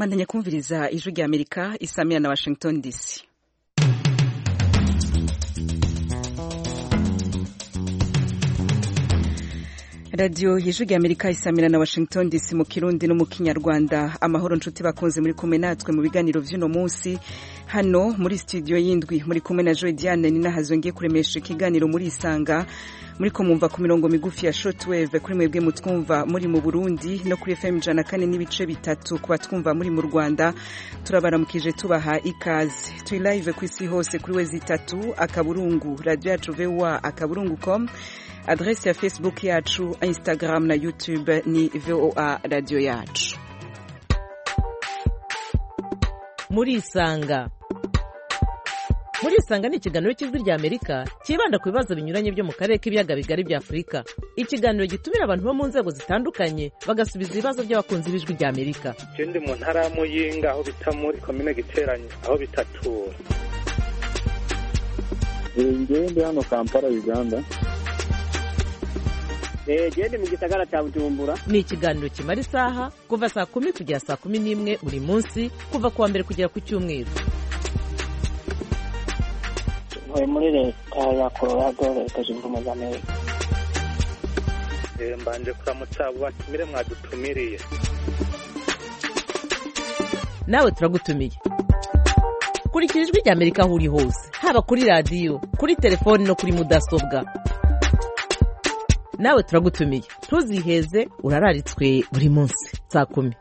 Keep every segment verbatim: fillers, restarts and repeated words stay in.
Mandanya kumviriza ijwi rya Amerika isamira na Washington D C. Radio y'ijwi rya Amerika isamira na Washington D C mu Kirundi no mu Kinyarwanda. Amahoro nshuti bakunze muri kumwe natwe mu biganiro vy'uno munsi hano muri studio y'indwi muri kumwe na Joy Diane ni nahazongiye kuremesha ikiganiro muri Isanga muri ko mumva ku mirongo migufi ya shortwave kuri mwebwe mutwumva muri mu Burundi no kuri F M jana kane n'ibice bitatu kuba twumva muri mu Rwanda. Turabaramukije tubaha ikaze. Turi live ku isi hose kuri wezi itatu akaburungu radio yacu V O A akaburungu point com. Adresse ya Facebook yacu, Instagram na YouTube ni V O A radio yacu. Muri Isanga. Muri Isanga ni ikiganiro cy'ijwi rya Amerika kibanda ku bibazo binyuranye byo mu karere k'ibiyaga bigari bya Afrika. Ikiganiro gitumira abantu bo mu nzego zitandukanye bagasubiza ibibazo by'abakunzi b'ijwi rya Amerika. Ikindi mu ntara ya Muyinga aho bita muri commune Giteranye aho bitatura. Ngende hano Kampala Uganda. Eh gende mu gisagara cya Bujumbura. Ni ikiganiro kimara isaha kuva saa kumi kugera saa kumi n'imwe buri munsi kuva kuwa mbere kugera ku cyumweru. Ntuye muri leta ya Colorado leta zunze ubumwe za Amerika. Eh mbanje kuramutsa batumire mwadutumiriye. Nawe turagutumiye. Kurikira ijwi rya Amerika aho uri hose haba kuri radio kuri telefone no kuri mudasobwa. Nawe turagutumiye ntuziheze urararitswe buri munsi saa kumi.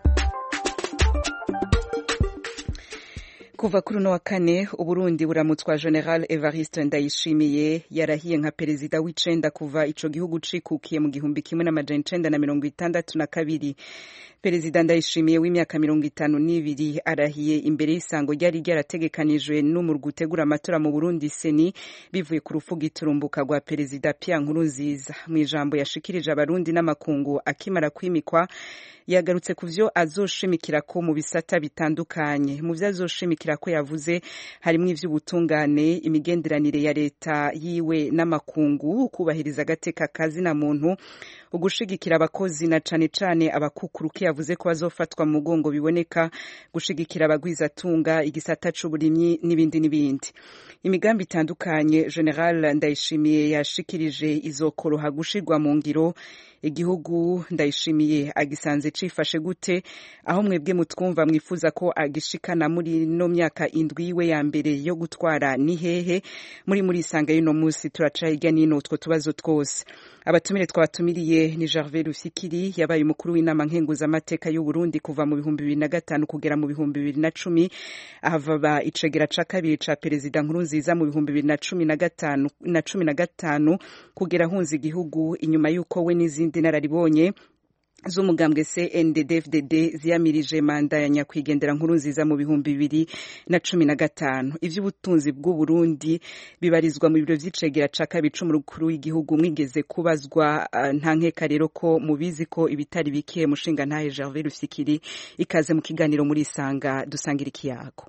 Kuva kuri no wa kane Uburundi buramutswa General Evariste Ndayishimiye yarahiye nka perezida w'icenda kuva ico gihugu cikukiye mu gihumbi kimwe n'amajana icenda na mirongo itandatu na kabiri. Perezida Ndayishimiye w'imyaka mirongo itanu n'ibiri arahiye imbere y'isango ryari ryarategekanijwe n'umurwi utegura amatora mu Burundi Seni bivuye ku rufuga iturumbuka rwa perezida Pierre Nkurunziza. Mu ijambo yashikirije abarundi n'amakungu akimara kwimikwa yagarutse kuvyo azoshimikira ko mu bisata bitandukanye. Mu vyo azoshimikira ko yavuze harimo ivy'ubutungane, imigenderanire ya leta yiwe n'amakungu, kubahiriza agateka kazi na muntu, ugushigikira abakozi na cane cane abakukuruke yavuze ko bazofatwa mu mugongo biboneka, gushigikira abagwiza tunga, igisata c'uburimyi n'ibindi n'ibindi. Imigambi itandukanye General Ndayishimiye yashikirije izokoroha gushirwa mu ngiro. Igihugu Ndayishimiye agisanze cifashe gute aho mwebwe mutwumva mwifuza ko agishikana muri no myaka indwi iwe ya mbere yo gutwara ni hehe? Muri muri Isanga y'uno munsi turaca hirya nino utwo tubazo twose. Abatumire twabatumiriye ni Gervais Rufikiri yabaye umukuru w'inama nkenguza amateka y'u Burundi kuva mu bihumbi bibiri na gatanu kugera mu bihumbi bibiri na cumi, ahava icegera ca kabiri ca perezida Nkurunziza mu bihumbi bibiri na cumi na gatanu na cumi na gatanu kugera hunza igihugu inyuma yuko we n'izindi nararibonye z'umugambwe C N D D F D D ziyamirije manda ya nyakwigendera Nkurunziza mu bihumbi bibiri na cumi na gatanu. Ivy'ubutunzi bw'u Burundi bibarizwa mu biro vy'icegera ca kabiri c'umukuru w'igihugu. Mwigeze kubazwa uh, nta nkeka rero ko mubizi ko ibitari bikiye mushinga ntahe Gervais Rufikiri. Ikaze mu kiganiro muri Isanga dusangira ikiyago.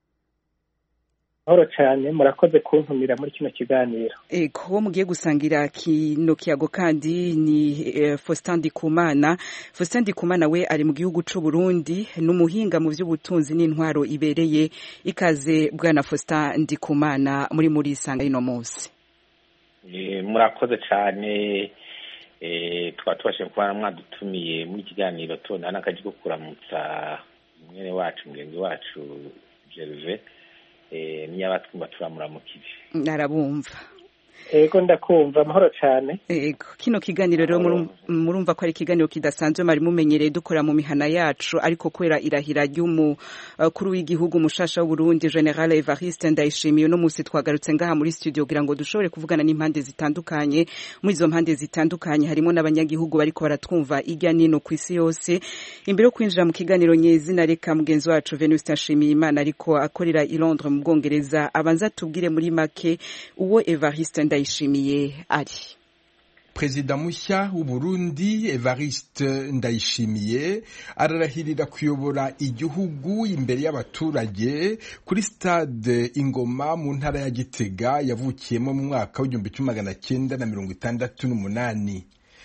Oro cyane murakoze kuntumira muri kino kiganiro. Ego wo mugiye gusangira kino kiyago kandi ni eh, Faustin Ndikumana. Faustin Ndikumana we ari mu gihugu c'u Burundi n'umuhinga mu vy'ubutunzi n'intwaro ibereye. Ikaze bwana Faustin Ndikumana muri muri Isanga ino munsi. Eh murakoze cyane eh twatwashe kubana mwadutumiye muri kiganiro tona nakaje kuramutsa mwene wacu mugenzi wacu Gervais eh niyabatwumva turamuramukije. Narabumva. Ego ndakumva amahoro cyane. Ego kino kiganiro rero murumva ko ari kiganiro kidasanzwe mari mumenyereye dukora mu mihana yacu ariko kwera irahira ry'umu uh, kuri w'igihugu mushasha w'u Burundi General Evariste Ndayishimiye no musi twagarutse ngaha muri studio kugira ngo dushobore kuvugana n'impande zitandukanye. Muri izo mpande zitandukanye harimo n'abanyagihugu bariko baratwumva irya nino ku isi yose. Imbere yo kwinjira mu kiganiro nyezina reka mugenzi wacu Venuste Nshimiyimana ariko akorera i Londres mu Bwongereza abanza tubwire muri make uwo Evariste Ndayishimiye ari. Perezida mushya w'u Burundi Evariste Ndayishimiye ararahirira kuyobora igihugu imbere y'abaturage kuri stade Ingoma mu ntara ya Gitega yavukiyemo mu mwaka w'igihumbi kimwe magana cyenda na mirongo itandatu n'umunani.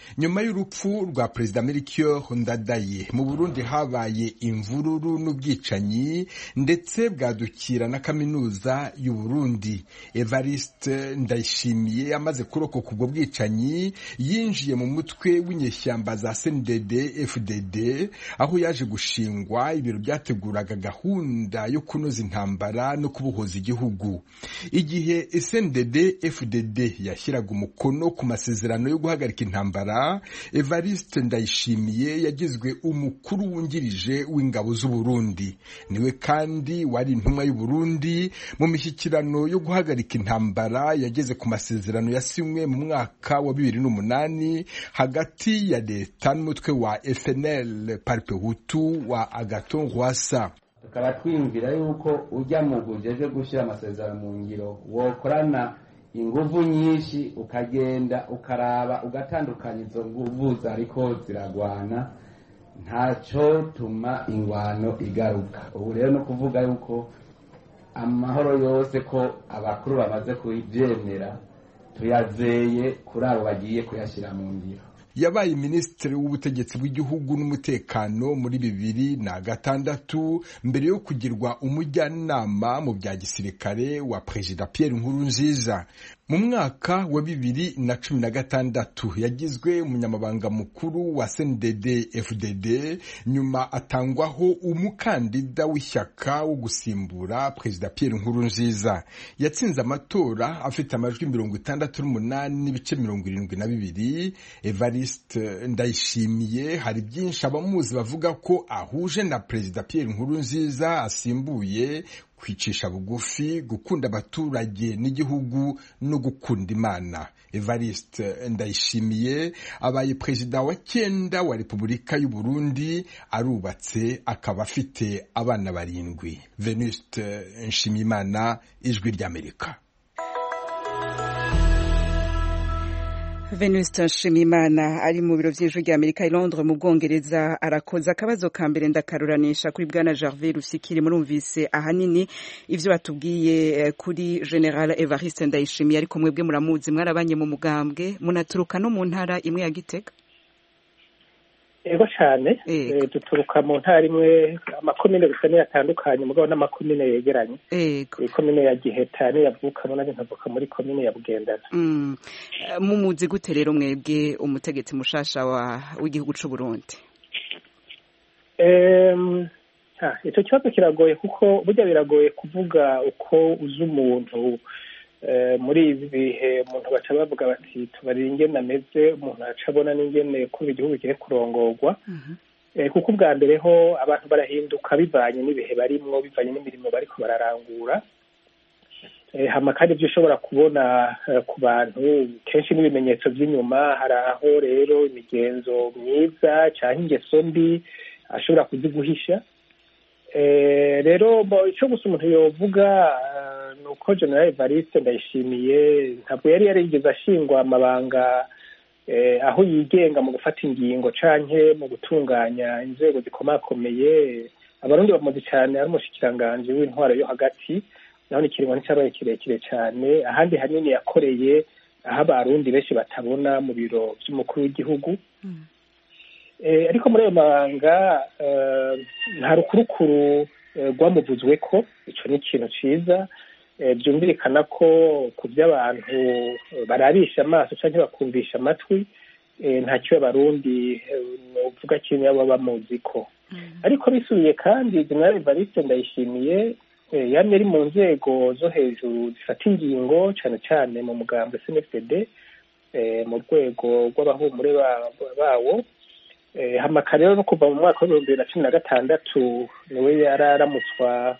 nyuma y'urupfu rwa perezida Melchior Ndadaye mu Burundi habaye imvururu n'ubwicanyi ndetse bwadukira na kaminuza y'u Burundi. Evariste Ndayishimiye amaze kurokoka ubwo bwicanyi yinjiye mu mutwe w'inyeshyamba za C N D D F D D aho yaje gushingwa ibiro byateguraga gahunda yo kunoza intambara no kubohoza igihugu. Igihe C N D D F D D yashyiraga umukono ku masezerano yo guhagarika intambara, Evariste Ndayishimiye yagizwe umukuru wungirije w'ingabo z'u Burundi. Niwe kandi wari intumwa y'u Burundi mu mishyikirano yo guhagarika intambara yageze ku masezerano yasinywe mu mwaka wa bibiri n'umunani hagati ya leta n'umutwe wa F N L Parpe Hutu wa Agathon Rwasa. Tukaba twiyumvira yuko ujya mu gujeje gushyira amasezerano mu ngiro wokorana inguvu nyinshi ukagenda ukaraba ugatandukanya izo nguvu zariko ziragwana ntaco tuma ingwano igaruka. Ubu rero no kuvuga yuko amahoro yose ko abakuru bamaze kubyemera tuyazeye kuri abo bagiye kuyashyira mu ngiro. Yabaye minisitiri w'ubutegetsi bw'igihugu n'umutekano muri bibiri na gatandatu mbere yo kugirwa umujyanama mu bya gisirikare wa Perezida Pierre Nkurunziza. Mu mwaka wa bibiri na cumi na gatandatu yagizwe umunyamabanga mukuru wa C N D D F D D, nyuma atangwaho umukandida w'ishyaka wo gusimbura Perezida Pierre Nkurunziza. Yatsinze amatora afite amajwi mirongo itandatu n'umunani n'ibice mirongo irindwi na bibiri. Evariste Ndayishimiye hari byinshi abamuzi bavuga ko ahuje na Perezida Pierre Nkurunziza asimbuye: kwicisha bugufi, gukunda abaturage n'igihugu no gukunda Imana. Evariste Ndayishimiye abaye perezida wa cyenda wa Repubulika y'u Burundi, arubatse akaba afite abana barindwi. Venuste Nshimiyimana, Ijwi ry'Amerika. Venuste Nshimiyimana ari mu biro by'Ijwi ry'Amerika i Londres mu Bwongereza arakoza akabazo ka mbere ndakaruranisha kuri bwana Gervais Rufikiri. Murumvise ahanini ivyo batubwiye kuri General Evariste Ndayishimiye, ariko mwebwe muramuzi, mwarabanye mu mugambwe, munaturuka no mu ntara imwe ya Gitega. Ego cyane, duturuka mu ntara imwe, amakomine gusa ni atandukanye mugabo n'amakomine yegeranye. Ego. Ikomine ya Giheta ni yavuka none nkavuka muri komine ya Bugendana. Mm. Mumuzi gute rero mwebwe umutegetsi mushasha wa w'igihugu c'u Burundi? Em ha, icyo kibazo kiragoye kuko burya biragoye kuvuga uko uzi umuntu. Muri ibi bihe umuntu baca bavuga bati tubarira ingene ameze, umuntu aca abona n'ingene kuba igihugu kiri kurongorwa. Kuko ubwa mbere ho abantu barahinduka bivanye n'ibihe barimwo, bivanye n'imirimo bariko bararangura. Hama kandi ibyo ushobora kubona ku bantu kenshi n'ibimenyetso by'inyuma, hari aho rero imigenzo myiza cyangwa ingeso mbi ashobora kuziguhisha. Rero icyo gusa umuntu yovuga nuko General Evariste Ndayishimiye ntabwo yari yarigeze ashingwa amabanga aho yigenga mu gufata ingingo canke mu gutunganya inzego zikomakomeye. Abarundi bamuzi cyane ari umushikiranganje w'intwaro yo hagati, naho ni kiringo n'icyabaye kirekire cyane. Ahandi hanini yakoreye aho abarundi benshi batabona mu biro by'umukuru w'igihugu. mm. Eh, ariko muri ayo mabanga nta rukurukuru rwamuvuzwe ko, ico ni ikintu ciza. Byumvikana ko ku by'abantu barabisha amaso cyangwa bakumvisha amatwi, ntacyo abarundi novuga kintu yabo bamuzi ko. Ariko bisubiye kandi General Evariste Ndayishimiye yamye ari mu nzego zo hejuru zifata ingingo cyane cyane mu mugambo C N D D mu rwego rw'abahumure bawo. Hamaka rero no kuva mu mwaka wa bibiri na cumi na gatandatu niwe yararamutswa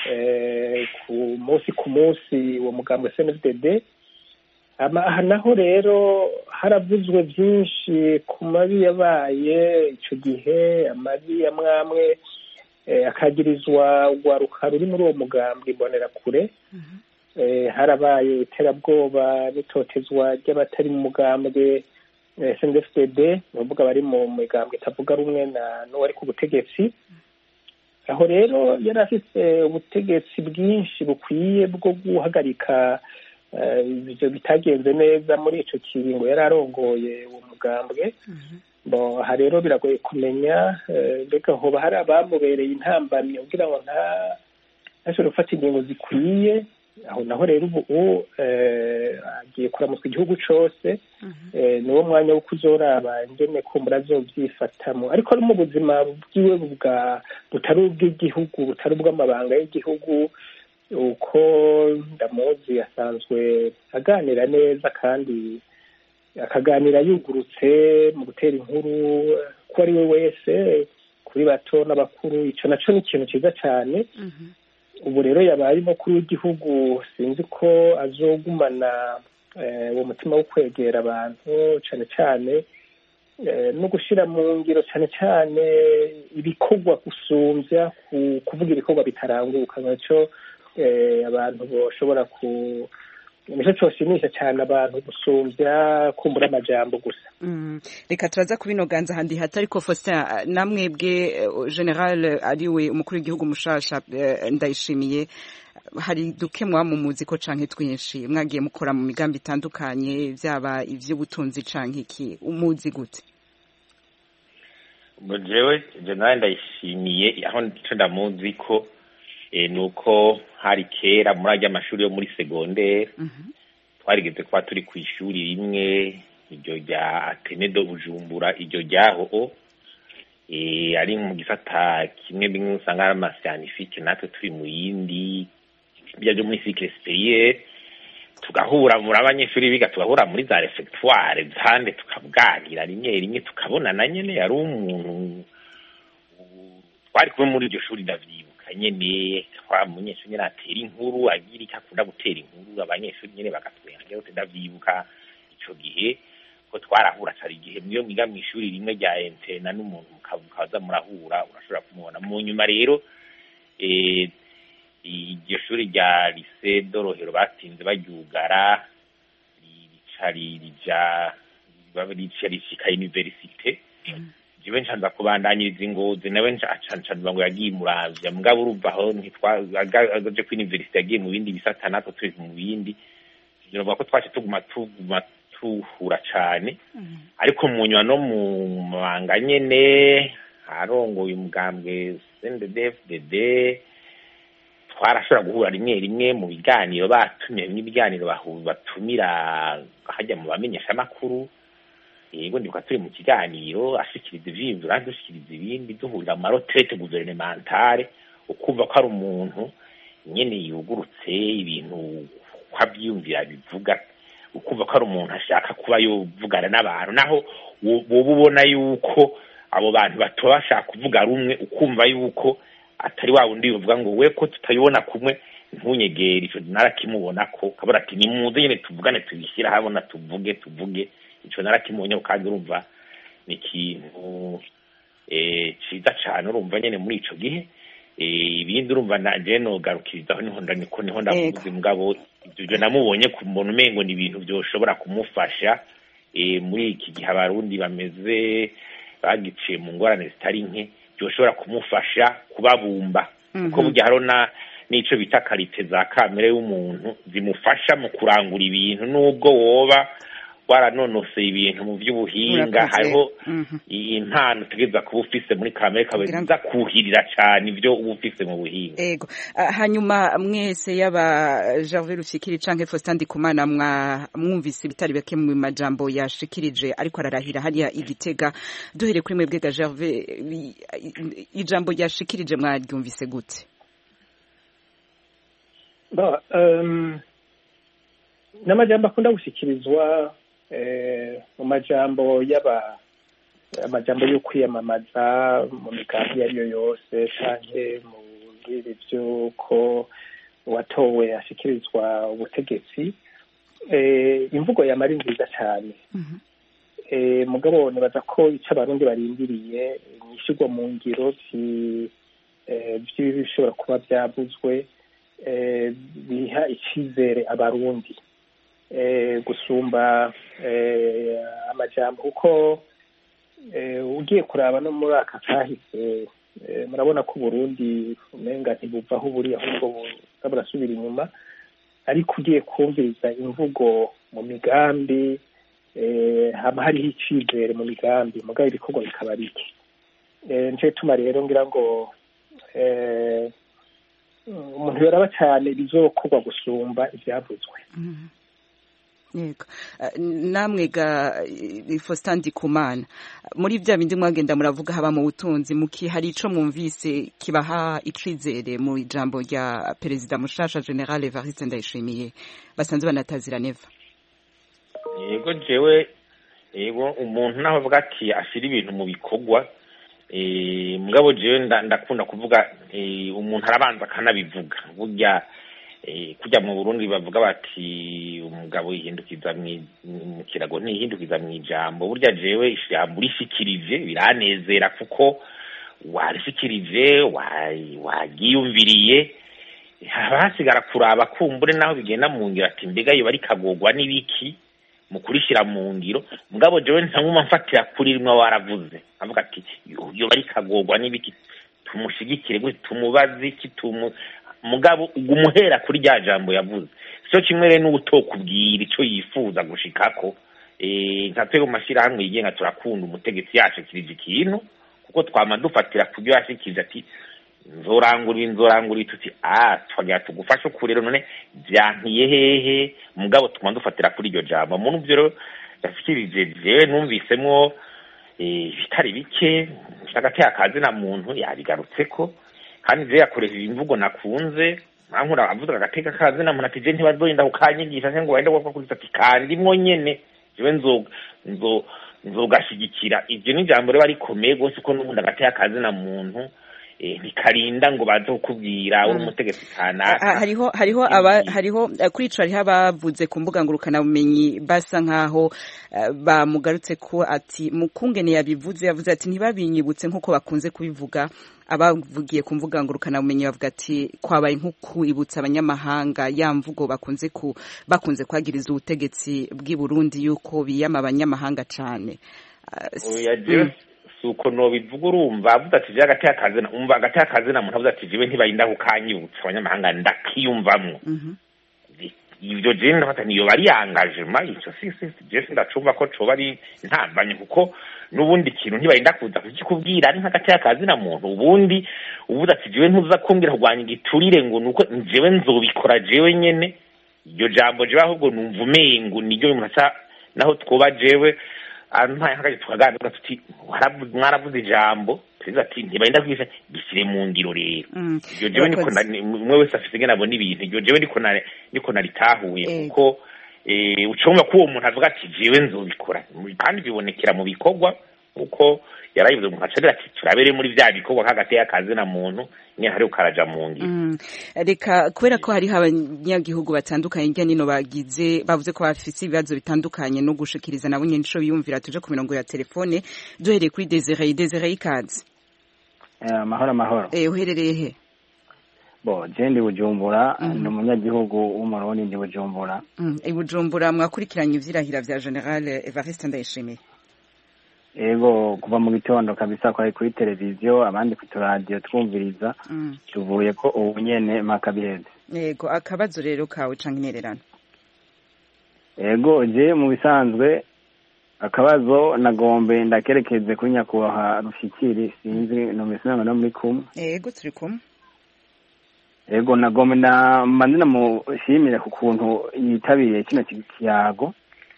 ku munsi ku munsi uwo mugambo C N D D. Aha naho rero haravuzwe byinshi ku mabi yabaye icyo gihe, amabi ya mwamwe akagirizwa urwaruka ruri muri uwo mugambi Imbonerakure. Harabaye iterabwoba n'itotezwa ry'abatari mu mugambwe C N D D D, nuvuga bari mu migambwe itavuga rumwe na n'uwari ku butegetsi. Aho rero yari afite ubutegetsi bwinshi bukwiye bwo guhagarika ibyo bitagenze neza muri ico kiringo yari arongoye uwo mugambwe. Bo aha rero biragoye kumenya mbega hoba hari abamubereye intambamyi kugira ngo nta ntashobore gufata ingingo zikwiye. Aho naho rero ubu agiye kuramutswa igihugu cose, niwo mwanya wo kuzoraba ingene kumbura azovyifatamo, ariko ari mu buzima bwiwe bwa butari ubw'igihugu, butari ubw'amabanga y'igihugu. Uko ndamuzi asanzwe aganira neza kandi akaganira yugurutse mu gutera inkuru ko ari we wese, kuri bato n'abakuru. Ico naco ni ikintu ciza cane. Ubu rero yabaye umukuru w'igihugu, sinzi ko azogumana uwo mutima wo kwegera abantu cane cane no gushira mu ngiro cane cane ibikorwa gusumvya kuvuga ibikorwa bitaranguka. Naco abantu boshobora ku nico coshimisha cyane abantu gusumvya kumbura amajambo gusa. Reka turaza kubinoganza handi hatari ko Faustin, namwebwe General ariwe umukuru w'igihugu mushasha Ndayishimiye, hari duke mwamumuzi ko canke twinshi mwagiye mukora mu migambi itandukanye, vyaba ivy'ubutunzi canke iki, umuzi gute? Jewe General Ndayishimiye aho ndico ndamuzi ko E, nuko hari kera muri ajya amashuri yo muri secondaire twarigeze kuba turi ku ishuri rimwe, iryo rya Atene do Bujumbura, iryo ryaho e, ari mu gisata kimwe bimwe usanga ari amascientifique, natwe turi mu yindi byo muri cycle supérieur, tugahura muri abanyeshuri biga, tugahura muri za refectoire zande, tukaganira rimwe rimwe, tukabona na nyene yari umuntu twari kumwe muri iryo shuri ndavyibuka nyene. Kwa munyeshuri nyene atera inkuru, agira icyo akunda gutera inkuru, abanyeshuri nyene bagatwenga. Rero ndavyibuka ico gihe ko twarahura cari igihe mwiyo mwiga mu ishuri rimwe rya interna n'umuntu mukaza murahura, urashobora kumubona. Mu nyuma rero eh iryo shuri rya lycée Dorohero batinze baryugara, ricari rija babiricari shika université. Jiwe ncanza kubandanyiriza ingozi, nawe ncancanza ngo yagiye Muramvya, mugabo uruvaho ntitwagaje ku university, yagiye mu bindi bisata, natwe turi mu bindi. Ngira ko twaje tuguma tuguma tuhura cane. Ariko mu nywa no mu mabanga nyene arongoye umugambwe C N D D F D D, twarashobora guhura rimwe rimwe mu biganiro, batumye n'ibiganiro batumira hajya mu bamenyesha makuru. Yego ndibuka turi mu kiganiro ashikiriza ivyimviro, adushikiriza ibindi, duhurira mu marotrete gouvernementale, ukumva ko ari umuntu nyene yugurutse ibintu kwabyumvira bivuga, ukumva ko ari umuntu ashaka kuba yovugana n'abantu, naho wowe ubona yuko abo bantu batobashaka kuvuga rumwe, ukumva yuko atari wa wundi uvuga ngo we ko tutayibona kumwe ntunyegere. Ico narakimubona ko kabura ati ni muze nyene tuvugane, tubishyira habona, tuvuge tuvuge. Ico narakimubonye kandi urumva ni ikintu eh ciza cane, urumva nyene muri ico gihe. Eh ibindi urumva naje no garukirizaho niho ndaniko niho ndavuze, mugabo ibyo namubonye ku muntu mengo ni ibintu byoshobora kumufasha eh muri iki gihe abarundi bameze bagiciye mu ngorane zitari nke, byoshobora kumufasha kubabumba. Kuko burya harona nico bita karite za kamere y'umuntu zimufasha mu kurangura ibintu, nubwo woba waranonose ibintu mu by'ubuhinga, hariho impano tugeza kuba ufise muri kamere kawe za kuhirira cyane ibyo uba ufise mu buhinga. Ego hanyuma mwese yaba Gervais Rufyikiri canke Faustin Ndikumana mwumvise bitari bake mu majambo yashikirije, ariko ararahira hariya Igitega. Duhere kuri mwebwe ga Gervais, ijambo yashikirije mwaryumvise gute? Ba um n'amajambo akunda gushikirizwa mu majambo yaba amajambo yo kwiyamamaza mu migambi yariyo yose, canke mu bwire by'uko watowe ashikirizwa ubutegetsi. Imvugo yamari nziza cyane, mugabo nibaza ko icyo abarundi barindiriye nishyirwa mu ngiro by'ibishobora kuba byavuzwe biha icyizere abarundi gusumba amajambo, kuko ugiye kuraba no muri aka kahise murabona ko Burundi umenga ntibuva aho buri, ahubwo burasubira inyuma. ariko ugiye kumviriza imvugo mu migambi haba hariho icizere mu migambi mugabo ibikorwa bikaba bike nico gituma rero ngira ngo umuntu yoraba cyane bizokorwa gusumba ibyavuzwe. Yego namwe ga Faustin Ndikumana muri bya bindi mwagenda muravuga haba mu butunzi muki hari ico mwumvise kibaha icizere mu ijambo rya perezida mushasha General Evariste Ndayishimiye basanze banatazira neva? Yego jewe yego umuntu naho avuga ati ashira ibintu mu bikorwa eh mugabo jewe ndakunda kuvuga umuntu arabanza kanabivuga burya kujya mu Burundi bavuga bati umugabo yihindukiza mu kirago ntihindukiza mu ijambo burya jewe ijambo rishikirije biranezera kuko warishikirije wagiyumviriye hasigara kuraba kumbure naho bigenda mu ngiro ati mbega yo bari kagogwa n'ibiki mu kurishira mu ngiro mugabo jewe ntamuma mfatira kuri rimwe waravuze avuga ati yo bari kagogwa n'ibiki tumushigikire gwe tumubazi iki tumu mugabo ugumuhera kuri rya jambo yavuze cyo kimwe rero n'ubutokubwira ico yifuza gushikako eh nka twego mashira hamwe yigenga turakunda umutegetsi yacu kirije ikintu kuko twama dufatira kubyo yashikije ati nzorangura inzorangura tuti ah twagira tugufasha kuri rero none byankiye hehe mugabo twama dufatira kuri iryo jambo muntu byo rero yashikirije je numvisemwo eh bitari bike shagate akazi na muntu yabigarutseko kandi je yakoresheje imvugo nakunze ankura avuga agateka kazi na muntu ati je ntibazoyinda ukanyigisha se ngo wende wapfa kuri ati kandi mwo nyene jewe nzo nzo nzogashigikira ivyo ni jambo rero arikomeye gose ko n'ubundi agateka kazi na muntu ntikarinda ngo baze kukubwira uri umutegetsi kanaka hariho hariho aba hariho kuri ico hariho abavuze ku mbuga ngurukana bumenyi basa nkaho bamugarutse ko ati mukungene yabivuze yavuze ati ntibabinyibutse nkuko bakunze kubivuga abavugiye ku mbuga ngurukana bumenyi bavuga ati kwabaye nko kwibutsa abanyamahanga ya mvugo bakunze ku bakunze kwagiriza ubutegetsi bw'i Burundi yuko biyama abanyamahanga cane suko no bivuga urumva avuga ati je agati akazi na umva agati akazi na muntu avuga ati jiwe ntibayinda kukanyibutsa abanyamahanga ndakiyumvamwo ivyo je ndafata niyo bari engagement ico si si je ndacumva ko coba ari ntambanye kuko nubundi kintu ntibayinda kuza kukikubwira ari nk'agati akazi na muntu ubundi uvuga ati jiwe ntuza kumbwira kurwanya igiturire ngo nuko jewe nzobikora jewe nyene iryo jambo je ahubwo numva umengo niryo murasa naho twoba jewe antaye hagaje tukaganira tuti mwaravuze ijambo perezida ati ntibayinda kwisha gisire mu ngiro rero iyo jewe niko mwe wese afite ngena abona ibintu iyo jewe niko na niko naritahuye kuko eh ucumva ko uwo muntu avuga ati jewe nzobikora kandi bibonekera mu bikorwa uko yarayivuze mu hacabira ati turabere muri bya bikorwa hagati y'akazi na muntu nye hari ukaraja mu ngiro reka kubera ko hari abanyagihugu batandukanye njya nino bagize bavuze ko bafite ibibazo bitandukanye no gushikiriza nabo nyine ico biyumvira tuje ku mirongo ya telefone duhereye kuri Desire Desire ikaze eh mahoro mahoro eh uherereye he bo je ndi Bujumbura ni umunyagihugu w'umurundi ndi Bujumbura mm e Bujumbura mwakurikiranye ivyirahira vya General Evariste Ndayishimiye ego kuva mu gitondo kabisa kwa kuri televiziyo abandi ku radio twumviriza tuvuye ko ubu nyene makabiheze ego akabazo rero kawe canke intererano ego je mu bisanzwe akabazo nagombe ndakerekeze kuri nyakubahwa Rushikiri sinzi no misanga no muri kumwe ego turi kumwe ego nagombe na manina mu shimire ku kuntu yitabiye kino kiyago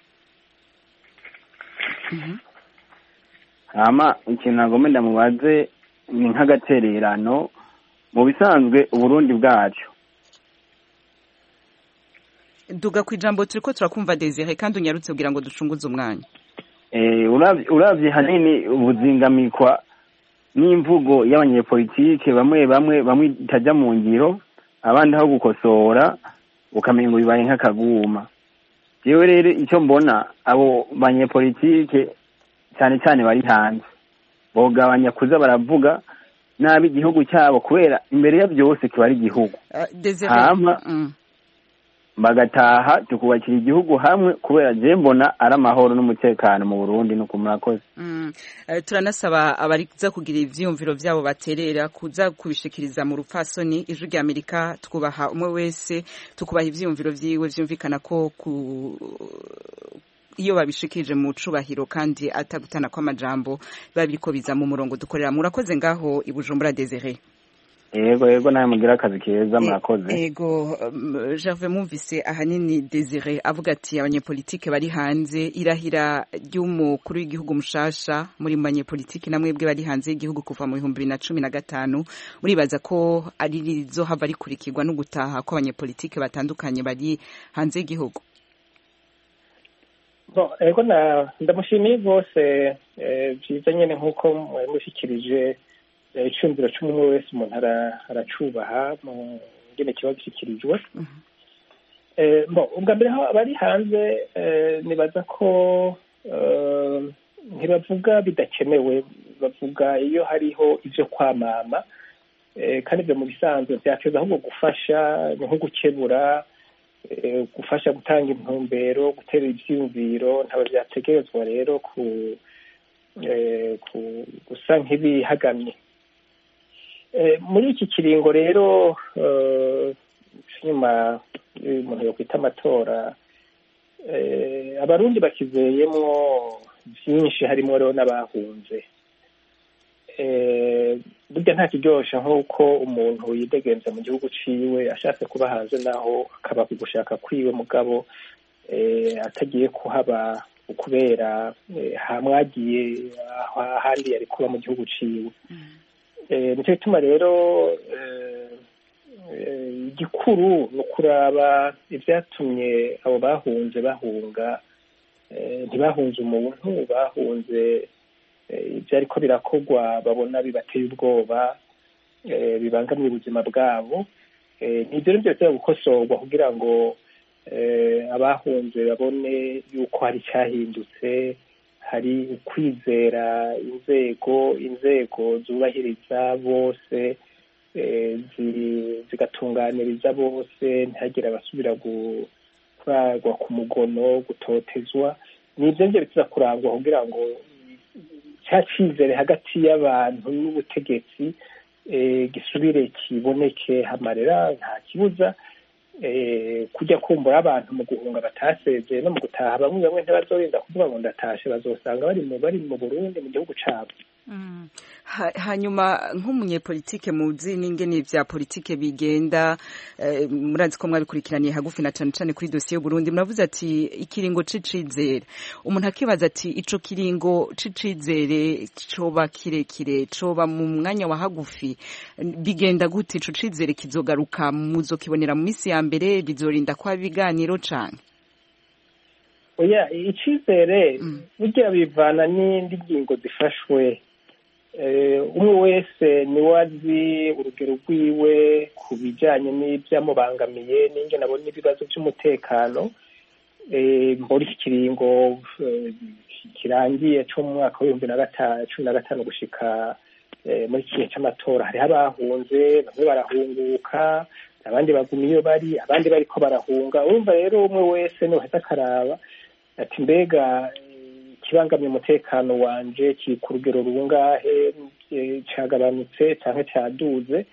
mhm ama ikintu nagombe ndamubaze ni nk'agatererano mu bisanzwe uburundi bwacu duga kwijambo turiko turakumva Desire kandi unyarutse kugira ngo ducunguze umwanya eh uravye uravye hanini ubuzingamikwa n'imvugo y'abanyepolitike bamwe bamwe bamwe itajya mu ngiro abandi aho gukosora ukamengo bibaye nk'akaguma jewe rero icyo mbona abo banyepolitike cyane cyane bari hanze bogabanya kuza baravuga nabi igihugu cyabo kubera imbere ya byose kiba ari igihugu hama bagataha tukubakira igihugu hamwe kubera je mbona ari amahoro n'umutekano mu Burundi no kumurakoze. Mm. Uh, turanasaba abariza kugira ivyumviro vyabo baterera kuza kubishikiriza mu rupfasoni ijwi rya Amerika tukubaha umwe wese tukubaha ivyumviro vyiwe vyumvikana ko ku iyo babishikije mu cubahiro kandi atagutana kw'amajambo babiriko biza mu murongo dukorera. Murakoze ngaho i Bujumbura Desire. Ego ego nawe mugira akazi keza murakoze. Ego um, Gervais mumvise ahanini Desire avuga ati abanyepolitike bari hanze irahira ry'umukuru w'igihugu mushasha muri banyepolitike namwebwe bari hanze y'igihugu kuva mu bihumbi bibiri na cumi na gatanu muribaza ko ari rizohava rikurikirwa no gutaha ko abanyepolitike batandukanye bari hanze y'igihugu. Bon, ego na ndamushimiye rwose byiza nyene nk'uko mwamushikirije icumviro c'umwe wese umuntu aracubaha mu ngene kiba gishyikirijwe. Ubwa mbere aho abari hanze nibaza ko ntibavuga bidakenewe, bavuga iyo hariho ivyo kwamama kandi ivyo mu bisanzwe vyateza ahubwo gufasha ni nko gukebura, gufasha gutanga intumbero, gutera ivyiyumviro, ntabwo vyategerezwa rero ku gusa nk'ibihagamye. Muri iki kiringo rero nyuma umuntu yokwita amatora abarundi bakizeyemwo vyinshi harimo rero n'abahunze. Burya nta kiryosha nk'uko umuntu yidegenza mu gihugu ciwe ashatse kuba hanze naho akaba ku gushaka kwiwe mugabo atagiye kuhaba kubera hamwagiye ahandi yari kuba mu gihugu ciwe. Nicyo gituma rero igikuru ni ukuraba ivyatumye abo bahunze bahunga, ntibahunze umuntu, bahunze ivyo ariko birakorwa babona bibateye ubwoba, bibangamiye ubuzima bwabo. Nivyo rero vyose gukosorwa kugira ngo abahunze babone yuko hari icyahindutse, hari ukwizera inzego inzego zubahiriza bose, zigatunganiriza bose, ntihagire abasubira kuragwa ku mugono, gutotezwa. Nivyo nivyo biza kurangwa kugira ngo cya cyizere hagati y'abantu n'ubutegetsi gisubire kiboneke hamarera. Nta kibuza kujya kumbura abantu mu guhunga batasezeye no mu gutaha, bamwe bamwe ntibazorinda kuvuga ngo ndatashe, bazosanga bari mu bari mu Burundi mu gihugu cabo. Mm. Ha, hanyuma nk'umunyepolitike muzi n'ingene vya politike bigenda, eh, murazi ko mwabikurikiraniye hagufi na cane cane kuri dossier y'u Burundi, muravuze ati ikiringo c'icizere. Umuntu akibaza ati ico kiringo c'icizere coba kirekire, coba mu mwanya wa hagufi, bigenda gute? Ico cizere kizogaruka muzokibonera mu misi ya mbere, bizorinda kwa biganiro cane? Oya, icizere burya bivana n'indi ngingo zifashwe. Umwe wese niwe azi urugero rwiwe ku bijyanye n'ibyamubangamiye n'ingene abona ibibazo by'umutekano. Muri iki kiringo kirangiye cyo mu mwaka w'ibihumbi na gatanu cumi na gatanu gushika muri iki gihe cy'amatora, hariho abahunze, bamwe barahunguka, abandi baguma iyo bari, abandi bariko barahunga. Urumva rero umwe wese niwe ahita akaraba ati mbega kibangamye umutekano wanje kiri ku rugero rungahe, cagabanutse canke caduze.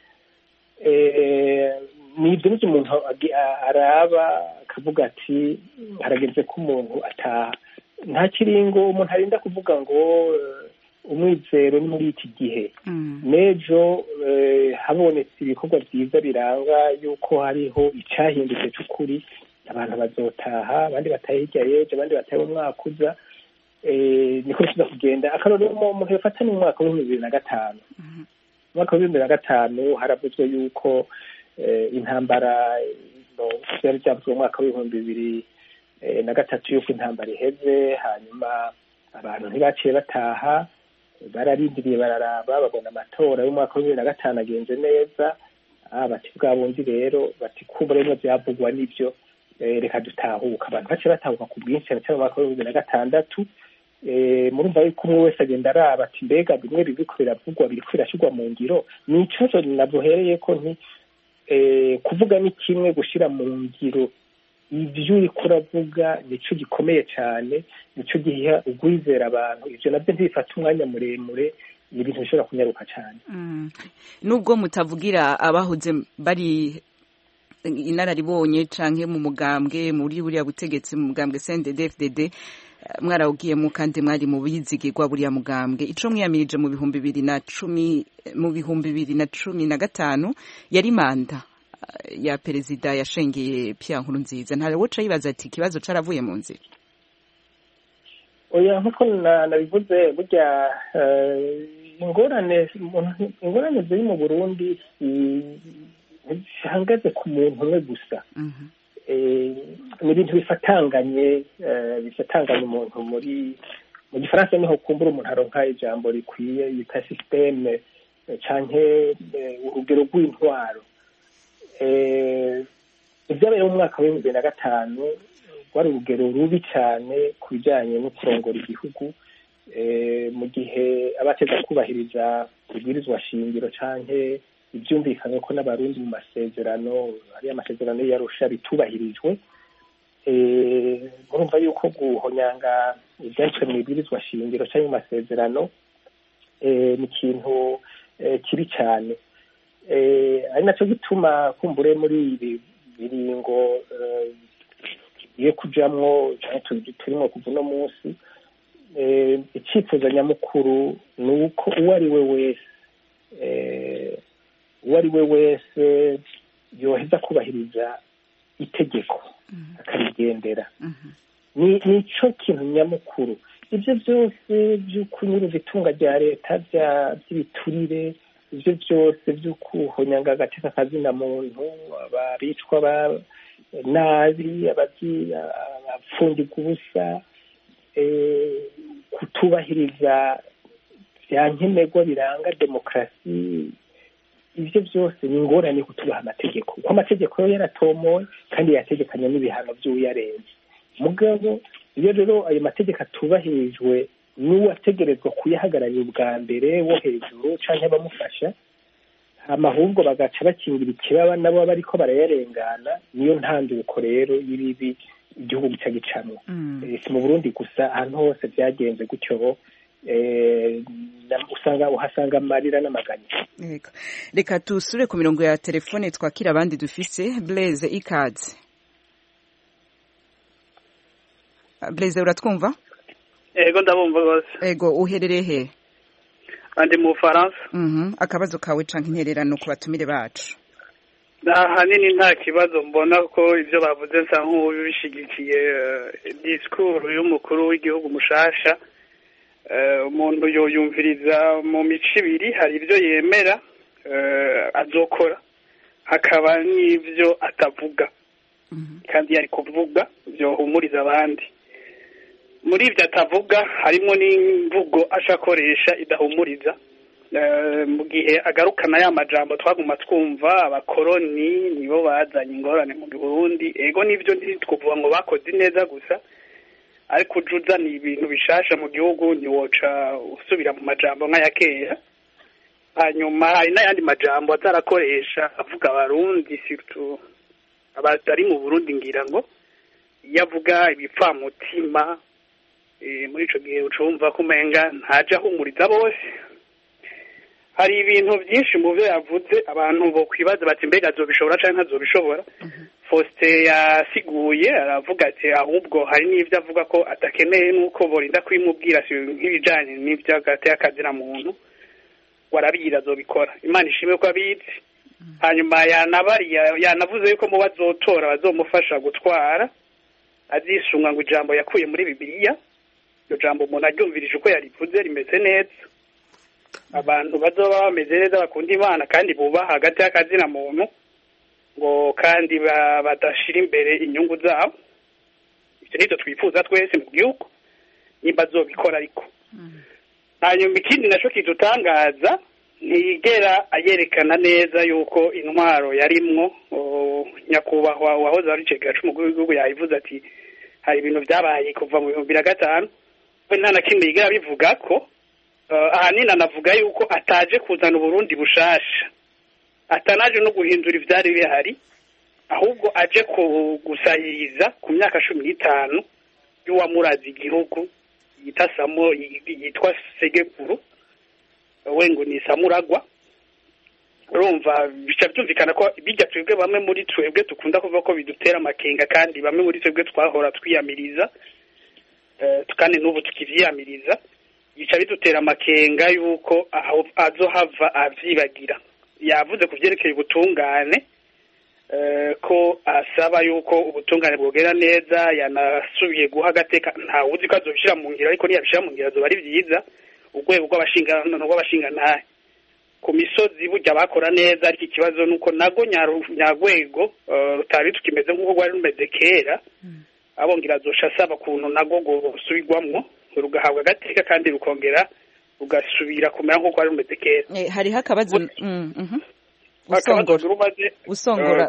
Ni ibyo nivyo umuntu araba akavuga ati harageze ko umuntu ataha. Nta kiringo umuntu arinda kuvuga ngo umwizero ni muri iki gihe. Nejo habonetse ibikorwa vyiza biranga yuko hariho icahindutse c'ukuri, abantu bazotaha, abandi batahe hirya y'ejo, abandi batahe mu mwaka uza. Niko biza kugenda. Akarorero umuntu yafata ni mu mwaka w'ibihumbi bibiri na gatanu. Mu mwaka w'ibihumbi bibiri na gatanu haravuzwe yuko intambara vyari vyavuzwe mu mwaka w'ibihumbi bibiri na gatatu yuko intambara iheze, hanyuma abantu ntibaciye bataha, bararindiriye bararaba, babona amatora y'umwaka w'ibihumbi bibiri na gatanu agenze neza. Bati bwa bundi rero, bati kumva rero vyavugwa n'ivyo, reka dutahuka. Abantu baciye batahuka ku bwinshi cyane cyane mu mwaka w'ibihumbi bibiri na gatandatu. Murumva yuko umwe wese agenda araba ati mbega bimwe biriko biravugwa biriko birashirwa mu ngiro. Ni ikibazo navuhereye ko nti kuvuga ni kimwe, gushira mu ngiro ibyo uriko uravuga nico gikomeye cyane, nico giha ugwizera abantu. Ivyo navyo ntibifata umwanya muremure, ni ibintu bishobora kunyaruka cyane. Nubwo mutavugira abahoze bari inararibonye canke mu mugambwe muri buriya butegetsi mu mugambwe C N D D F D D, mwarawugiyemo kandi mwari mu bizigirwa buriya mugambwe. Ico mwiyamirije mu bihumbi bibiri na cumi mu bihumbi bibiri na cumi na gatanu yari manda ya perezida yashengeye Pierre Nkurunziza. Ntare woca yibaza ati ikibazo caravuye mu nzira? Oya, nkuko nabivuze burya ingorane ingorane ziri mu Burundi zihagaze ku muntu umwe gusa. Ni ibintu bifatanganye bifatanganye umuntu muri mu gifaransa niho kumbura umuntu aronka ijambo rikwiye yita systeme canke urugero rw'intwaro. Ibyabaye mu mwaka w'ibihumbi bibiri na gatanu rwari urugero rubi cyane ku bijyanye no kurongora igihugu, mu gihe abateza kubahiriza ibwirizwa shingiro canke ibyumvikanye ko n'abarundi mu masezerano ari amasezerano y'Arusha bitubahirijwe. Murumva yuko guhonyanga ibyanditswe mu ibwirizwa shingiro canke mu masezerano ni ikintu kibi cyane. Ari nacyo gituma kumbure muri ibi biringo tugiye kujamwo turimo kuva uno munsi, icyifuzo nyamukuru ni uko uwo ari we wese uwo ari we wese yoheza kubahiriza itegeko akarigendera. Nico kintu nyamukuru. Ibyo byose byo kunyuruza itunga rya leta by'ibiturire, ibyo byose byo kuhonyanga agateka kazina muntu, abicwa nabi, abapfundika ubusa, kutubahiriza bya nkenerwa biranga demokarasi, ibyo byose ni ingorane kutubaha amategeko, kuko amategeko yo yaratomowe kandi yategekanye n'ibihano by'uyarenze. Mugabo iyo rero ayo mategeko atubahirijwe n'uwategerezwa kuyahagararira ubwa mbere wo hejuru canke abamufasha, hama ahubwo bagaca bakingira ikibaba nabo bariko barayarengana, niyo ntanduko rero y'ibibi igihugu gica gicamwo. Si mu Burundi gusa, ahantu hose byagenze gutyo, usanga uhasanga amarira n'amaganya. Reka tusure ku mirongo ya telefone twakira abandi dufise. Blaise ikaze. Blaise, uratwumva? Ego ndabumva rwose. Ego, uherereye he? Andi mu Faransa. Mhm. Akabazo kawe canke intererano ku batumire bacu? Ahanini nta kibazo, mbona ko ibyo bavuze nsa nk'ubishigikiye disikuru y'umukuru w'igihugu mushasha. Umuntu yoyumviriza mu mico ibiri, hari ibyo yemera azokora, hakaba n'ibyo atavuga kandi yari kuvuga byohumuriza abandi. Muri ibyo atavuga harimo n'imvugo ashakoresha idahumuriza, mu gihe agarukana ya majambo twaguma twumva abakoroni nibo bazanye ingorane mu Burundi. Ego nibyo ntitwuvuga ngo bakoze neza gusa, ariko ujuza ni ibintu bishasha mu gihugu, ntiwoca usubira mu majambo nk'aya kera. Hanyuma hari n'ayandi majambo atarakoresha avuga abarundi, surtout abatari mu Burundi, ngira ngo iyo avuga ibipfamutima muri ico gihe ucumva ko umenga ntaje ahumuriza bose. Hari ibintu byinshi mu byo yavuze abantu bo kwibaza bati mbega azobishobora canke azobishobora. Faustin yasiguye aravuga ati ahubwo hari n'ivyo avuga ko atakeneye nuko borinda kwimubwira nk'ibijanye n'ivyo agateye akazira muntu, warabira azobikora. Imana ishimwe ko abizi. Hanyuma yanabari yanavuze yuko mu bazotora bazomufasha gutwara azisunga ngo ijambo yakuye muri Bibiliya. Iyo jambo umuntu aryumvirije uko yarivuze rimeze neza, abantu bazoba bameze neza, bakunda Imana kandi bubaha hagati y'akazina muntu, ngo kandi badashira imbere inyungu zabo. Ivyo nivyo twifuza twese mu gihugu, nimba azobikora. Ariko hanyuma ikindi naco kidutangaza, ntiyigera ayerekana neza yuko intwaro yarimwo. Nyakubahwa wahoze ari Cegera c'umukuru w'igihugu yayivuze ati hari ibintu vyabaye kuva mu bihumbi na gatanu, we nta na kimwe yigera bivuga ko. Ahanini anavuga yuko ataje kuzana Uburundi bushasha, atanaje no guhindura ivyari bihari, ahubwo aje gusahiriza ku myaka cumi n'itanu y'uwamuraza igihugu yita Samo yitwa Segekuru we ngo ni Samuragwa. Urumva bica byumvikana ko bijya twebwe bamwe muri twebwe tukunda kuvuga ko bidutera amakenga kandi bamwe muri twebwe twahora twiyamiriza kandi n'ubu tukivyiyamiriza bica bidutera amakenga yuko aho azohava avyibagira. Yavuze ku vyerekeye ubutungane ko asaba yuko ubutungane bwogera neza, yanasubiye guha agateka ntawe uzi ko azobishira mu ngiro, ariko niyabishira mu ngiro azoba ari vyiza. Urwego rw'abashingano rw'abashingantahe ku misozi burya bakora neza, ariko ikibazo nuko nago nyarwego rutari tukimeze nk'uko rwari rumeze kera. Abongira azosha asaba kuntu nago gusubirwamwo rugahabwa agateka kandi rukongera rugasubira kumera nk'uko rwari rumeze kera. Hariho akabazo usongora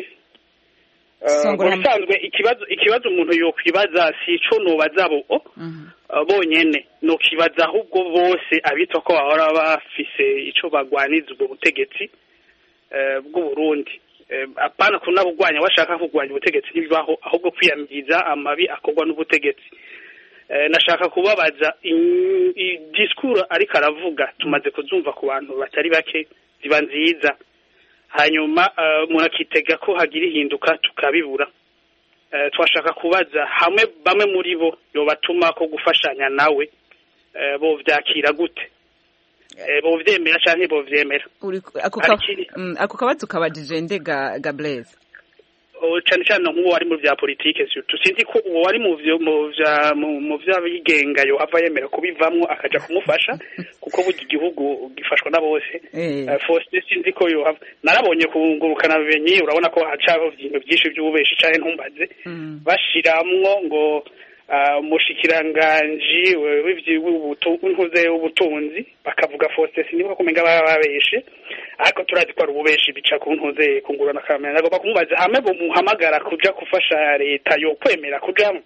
ubusanzwe ikibazo ikibazo umuntu yokwibaza si ico nobaza bo bonyene no kibaza ahubwo bose abitwa ko bahora bafise ico bagwaniza ubwo butegetsi bw'u Burundi. Apana kunabugwanya washaka kugwanya ubutegetsi n'ibibaho, ahubwo kwiyamiriza amabi akorwa n'ubutegetsi. Nashaka kubabaza discours ariko aravuga tumaze kuzumva ku bantu batari bake ziba nziza, hanyuma umuntu akitega ko hagira ihinduka tukabibura. Twashaka kubaza hamwe bamwe muri bo yobatuma ko gufashanya nawe bo vyakira gute, bo vyemera canke bo vyemera. Ako kabazo kabajije ndega Gabriel cyane cyane nk'uwo wari mu bya politike tusinzi ko uwo wari mu vyo mu vy'abigenga yo ava yemera kubivamwo akaja kumufasha kuko burya igihugu gifashwa na bose. Faustin sinzi ko yo narabonye kungurukana bibenye, urabona ko hacaho ibintu byinshi by'ububeshi cyane ntumbaze bashiramwo ngo umushikiranganji w'ubutunzi ubutunzi bakavuga Faustin niba kumenga bababeshe, ariko turazi ko ari ububeshi bica ku ntuze kungurana kamera. Nagomba kumubaza hamwe bo muhamagara kuja gufasha leta yo kwemera kujamo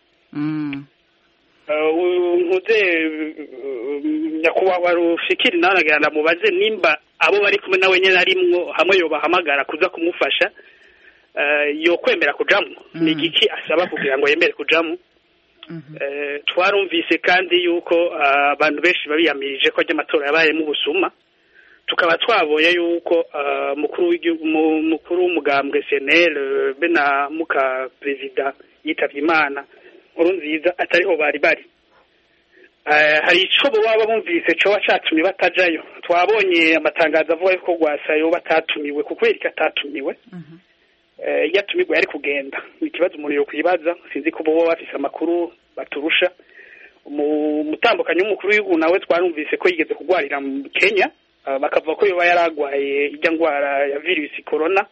ntuze nyakubawa Rufikiri naragenda mubaze nimba abo bari kumwe nawe nyene arimwo hamwe yo bahamagara kuza kumufasha yo kwemera kujamo ni giki asaba kugira ngo yemere kujamo. Twarumvise kandi yuko abantu benshi babiyamirije ko ajya amatora yabaye mu busuma, tukaba twabonye yuko mukuru w'igihugu mukuru w'umugambwe C N L bena muka president yitavye Imana Nkurunziza atariho bari bari. Hari ico baba bumvise cyo wacatumye batajayo. Twabonye amatangazo avuga ko Rwasayo batatumiwe kuko yari katatumiwe. Yatumirwa yari kugenda. Ikibazo umuntu yo kwibaza, sinzi ko bo bafise amakuru baturusha. Mu mutambukanyo w'umukuru w'igihugu nawe twarumvise ko yigeze kugwarira mu Kenya, bakavuga ko yoba yaragwaye ijya ngwara ya virus corona.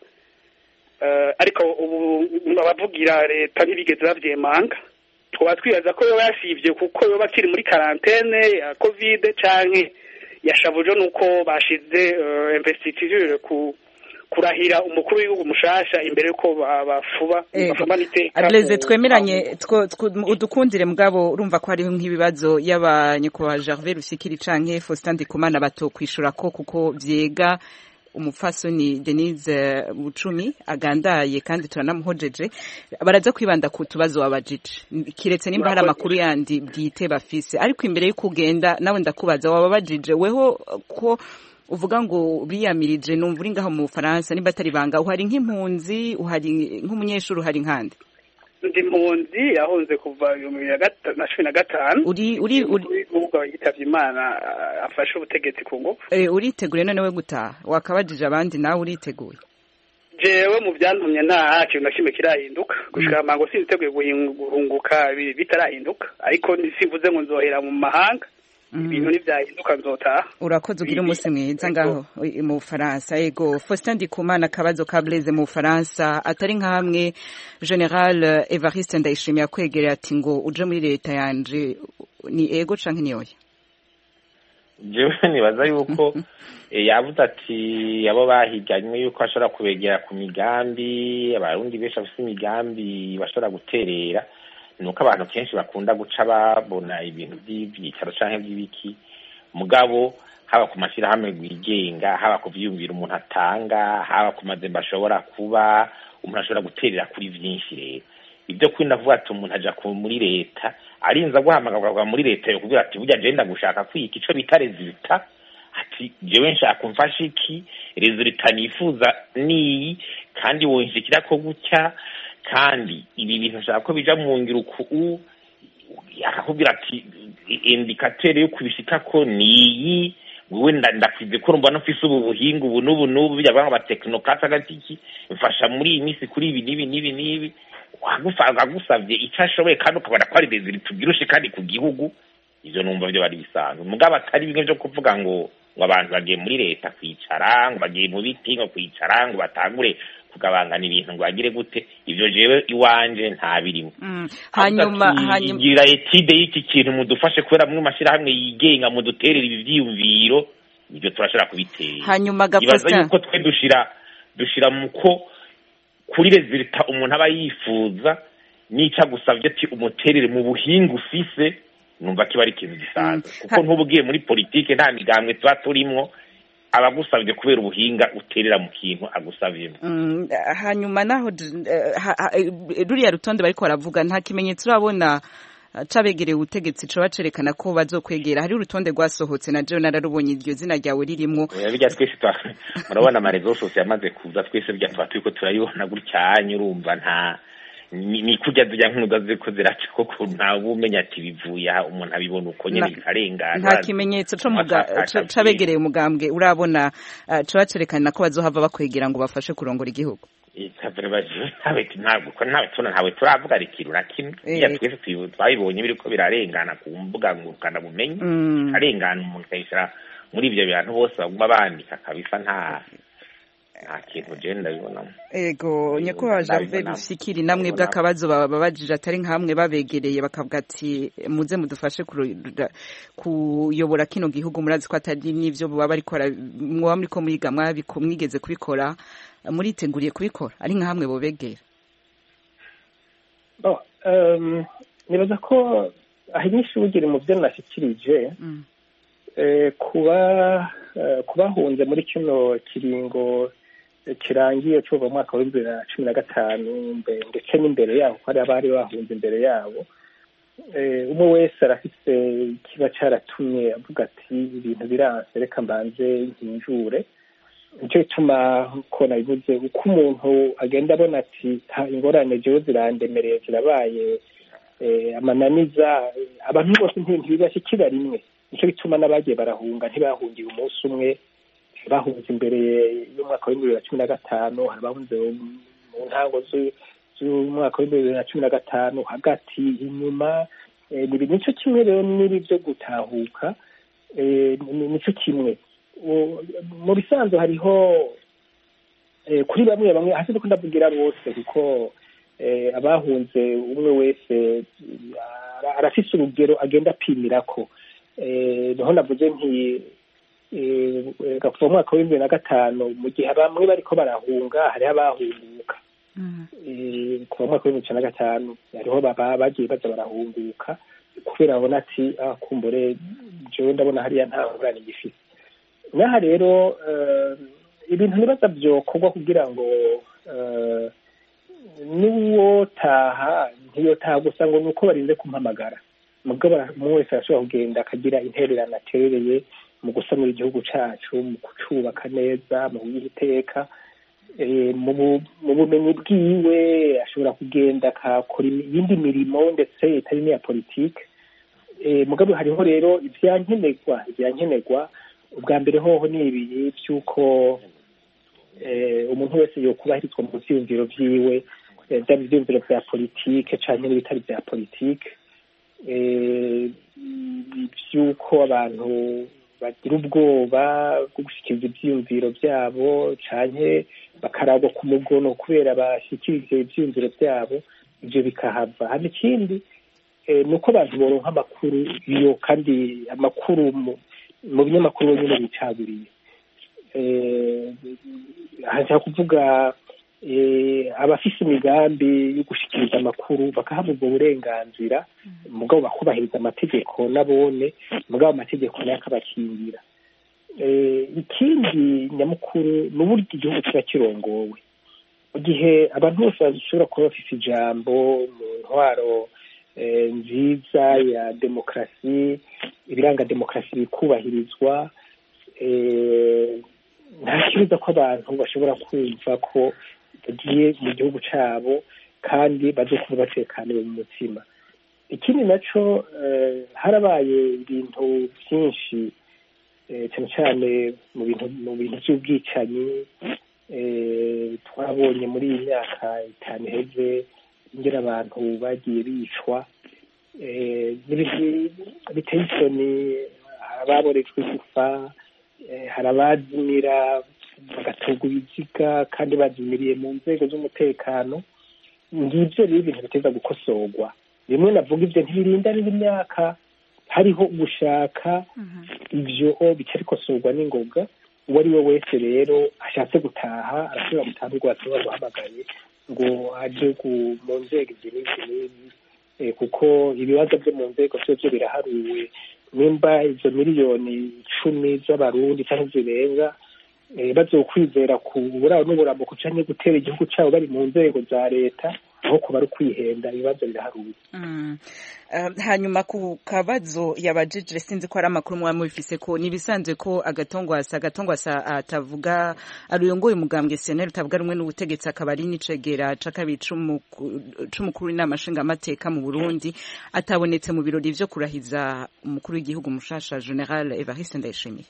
Ariko ubu abavugira leta ntibigeze bavyemanga. Twa twibaza ko yoba yasivye kuko yoba akiri muri quarantaine ya covid canke yashavuje nuko bashize investiture ku kurahira umukuru w'igihugu mushasha imbere yuko bafuba bafamanite. Adleze twemeranye udukundire mugabo urumva ko hariho nk'ibibazo y'abanyekwa Gervais Rufikiri canke Faustin Ndikumana bato kwishura ko kuko vyega umupfasoni Denise Bucumi agandaye kandi turanamuhojeje, baraza kwibanda ku tubazo wabajije kiretse nimba hari amakuru yandi bwite bafise. Ariko imbere yo kugenda nawe ndakubaza wababajije weho ko uvuga ngo biyamirije numva uri ngaho mu Faransa nimba atari banga uhari nk'impunzi uhari nk'umunyeshuri uhari nkande? Ndi impunzi yahonze kuva mu bibiri na cumi na gatanu. Uri uri ubwo yitavye Imana afashe ubutegetsi ku ngufu. Eh uritegure none we gutaha wakabajije abandi nawe uriteguye? Jewe mu byantumye nta kintu na kimwe kirahinduka gushika mango siniteguye guhunguka bitarahinduka, ariko simvuze ngo nzohera mu mahanga. Ibintu nivyahinduka nzotaha. Urakoze ugira umunsi mwiza ngaho mu Faransa. Yego Faustin Ndikumana kabazo ka Blaise mu Faransa atari nkamwe General Evariste Ndayishimiye akwegereye ati ngo uje muri leta yanje ni ego canke ni oya? Jewe nibaza yuko yavuze ati abo bahiganywe yuko ashobora kubegera ku migambi, abarundi benshi bafite imigambi bashobora guterera. Nuko abantu kenshi bakunda guca babona ibintu by'ibyicaro canke by'ibiki, mugabo haba ku mashirahamwe rwigenga, haba ku vyumvira umuntu atanga, haba ku mazemba ashobora kuba umuntu ashobora guterera kuri byinshi rero ibyo kwinda vuga ati umuntu aja muri leta arinza guhamagarwa muri leta yo kugira ati burya agenda gushaka kwika ico bita resulta ati jewe nshaka kumfasha iki resulta nifuza ni kandi wonshikira ko gutya kandi ibi bintu nshaka ko bija mu ngiro ku akakubwira ati indicateur yo kubishika ko ni wewe ndakwize ko rumba no fise ubu buhinga ubu n'ubu n'ubu byabanga ba technocrate agatiki mfasha muri iyi minsi kuri ibi nibi nibi nibi wagufaga gusavye icashoboye kandi ukabona ko ari desire tubirushe kandi ku gihugu ivyo numva byo bari bisanzwe mugabo atari bimwe byo kuvuga ngo ngo abantu bagiye muri leta kwicara ngo bagiye mu biti ngo kwicara ngo batangure kugabangana ibintu ngo bagire gute ivyo jewe iwanje nta birimo hanyuma hanyuma gira etide y'iki kintu mudufashe kubera mu mashira hamwe yigenga muduterera ibi vyiyumviro ibyo turashobora kubitera hanyuma gaposta yuko twe dushira dushira muko kuri resulta umuntu aba yifuza nica gusavye ati umuterere mu buhinga ufise numva kiba ari ikintu gisanzwe kuko ntubugiye muri politike nta migambwe tuba turimwo abagusabye kubera ubuhinga uterera mu kintu agusavye hanyuma naho ruriya rutonde bariko baravuga nta kimenyetso urabona cabegereye ubutegetsi co bacerekana ko bazokwegera hari urutonde rwasohotse na jewe nararubonye iryo zina ryawe ririmwo bijya twese murabona amarezo yose yamaze kuza twese bijya twa turiko turayibona gutyanye urumva nta ni kujya zijya nk'udaze ko ziraca koko nta bumenya ati bivuye umuntu abibona uko nyene bikarengana nta kimenyetso co cabegereye umugambwe urabona co bacerekana ko bazohava bakwegera ngo bafashe kurongora igihugu ntabwo ntawe tuna ntawe turavuga rikiru na kimwe iya twese twabibonye biriko birarengana ku mbuga ngurukana bumenyi arengana umuntu akayishira muri ibyo bintu bose baguma bandika kabisa nta nta kintu genda bibonamo ego nyakubahwa Janvier Bishikiri namwe bw'akabazo babajije atari nkamwe babegereye bakavuga ati muze mudufashe kuyobora kino gihugu murazi ko atari n'ivyo baba bariko mwoba muriko mwiga mwigeze kubikora muriteguriye kubikora ari nkamwe bobegera nibaza ko aho inyinshi bugire mu byo nashikirije kuba kubahunze muri kino kiringo kirangiye cyo mu mwaka wa bibiri na cumi na gatanu ndetse n'imbere yaho hari abari bahunze imbere yabo umwe wese arafise kiba cyaratumye avuga ati ibintu biranse reka mbanze nkinjure nicyo gituma ko nabivuze uko umuntu agenda abona ati ingorane jewe zirandemereye zirabaye amananiza abantu bose ntibibashyikira rimwe nicyo bituma n'abagiye barahunga ntibahungiye umunsi umwe bahunze imbere y'umwaka wa bibiri na cumi na gatanu hari abahunze mu ntango z'umwaka wa bibiri na cumi na gatanu hagati inyuma nicyo kimwe rero n'ibi byo gutahuka nicyo kimwe mu bisanzwe hariho kuri bamwe bamwe hasi no ndavugira bose kuko abahunze umwe wese arafise urugero agenda apimirako niho navuze nti kuva mu mwaka wa bibiri na gatanu mu gihe bamwe bariko barahunga hariho abahunguka kuva mu mwaka wa bibiri na gatanu hariho bagiye baza barahunguka kubera babona ati kumbure jewe ndabona hariya nta ngorane igifise naha rero ibintu nibaza vyokorwa kugira ngo niwotaha ntiyotaha gusa ngo nuko barinze kumpamagara mugabo umwe wese arashobora kugenda akagira intererano aterereye mu gusanura igihugu cacu mu kucubaka neza mu kugiha iteka mu bumenyi bwiwe ashobora kugenda akakora iyindi mirimo ndetse itari n'iya politike mugabo hariho rero ivyankenerwa ivyankenerwa ubwa mbere hoho ni ibiri by'uko umuntu wese yokubahirizwa mu vyiyumviro vyiwe vyaba ivyiyumviro vya politike canke n'ibitari vya politike by'uko abantu bagira ubwoba bwo gushikiriza ivyiyumviro vyabo canke bakaragwa ku mugono kubera bashikirije ivyiyumviro vyabo ivyo bikahava hano ikindi ni uko abantu boronka amakuru iyo kandi amakuru mu binyamakuru nyine bicaguriye hashaka kuvuga abafise imigambi yo gushikiriza amakuru bakahabwa ubwo burenganzira mugabo bakubahiriza amategeko nabone mugabo amategeko nayo akabakingira ikindi nyamukuru n'uburyo igihugu kiba kirongowe mu gihe abantu bose bashobora kuba bafite ijambo mu ntwaro nziza ya demokarasi, ibiranga demokarasi bikubahirizwa, nta kibuza ko abantu bashobora kumva ko bagiye mu gihugu cyabo kandi bazokuba batekaniwe mu mutima. Ikindi naco harabaye ibintu byinshi cyane cyane mu bintu mu bintu by'ubwicanyi twabonye muri iyi myaka itanu iheze, ingene abantu bagiye bicwa biteye isoni, ababorejwe gufa, hari abazimira bagatorwa ibiziga kandi bazimiriye mu nzego z'umutekano. Ngibyo rero ibintu biteza gukosorwa. Rimwe navuga ibyo ntibirinda n'imyaka, hariho gushaka ibyo bica bikosorwa n'ingoga. Uwo ari we wese rero ashatse gutaha arashobora gutaha urwatsi bamuhamagaye ngo aje mu nzego izi n'izi n'izi, kuko ibibazo byo mu nzego byo biraharuwe. Nimba izo miliyoni icumi z'abarundi cyangwa zirenga bazokwizera ku buraro n'uburamuko canke gutera igihugu cyabo bari mu nzego za leta, aho kuba ari kwihenda, ibibazo biraharuye. Hanyuma ku kabazo yabajije, sinzi ko ari amakuru mwari mubifise, ko nibisanzwe ko agatongwasa agatongwasa atavuga aruyongoye umugambwe C N L utavuga rumwe n'ubutegetsi, akaba ari n'icegera c'akabiri c'umukuru w'inama nshingamateka mu Burundi, atabonetse mu birori vyo kurahiza umukuru w'igihugu mushasha General Evariste Ndayishimiye.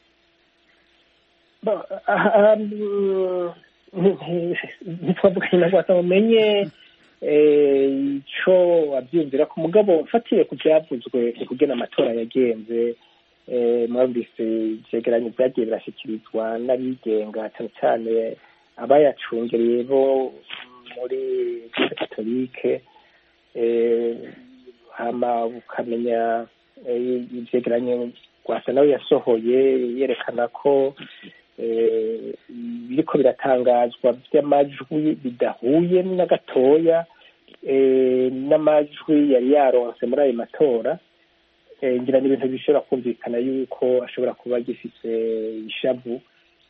ntitwavuganye na rwasa mumenye ico abyumvira ku mugabo mfatiye ku byavuzwe kugena amatora yagenze. Mwumvise ivyegeranyo vyagiye birashyikirizwa n'abigenga cyane cyane abayacungereye bo muri Eglise Katolike, hama ukamenya ivyegeranyo rwasa nawe yasohoye yerekana ko biriko biratangazwa by'amajwi bidahuye na gatoya n'amajwi yari yaronse muri ayo matora. Ngira n'ibintu bishobora kumvikana yuko ashobora kuba agifise ishavu.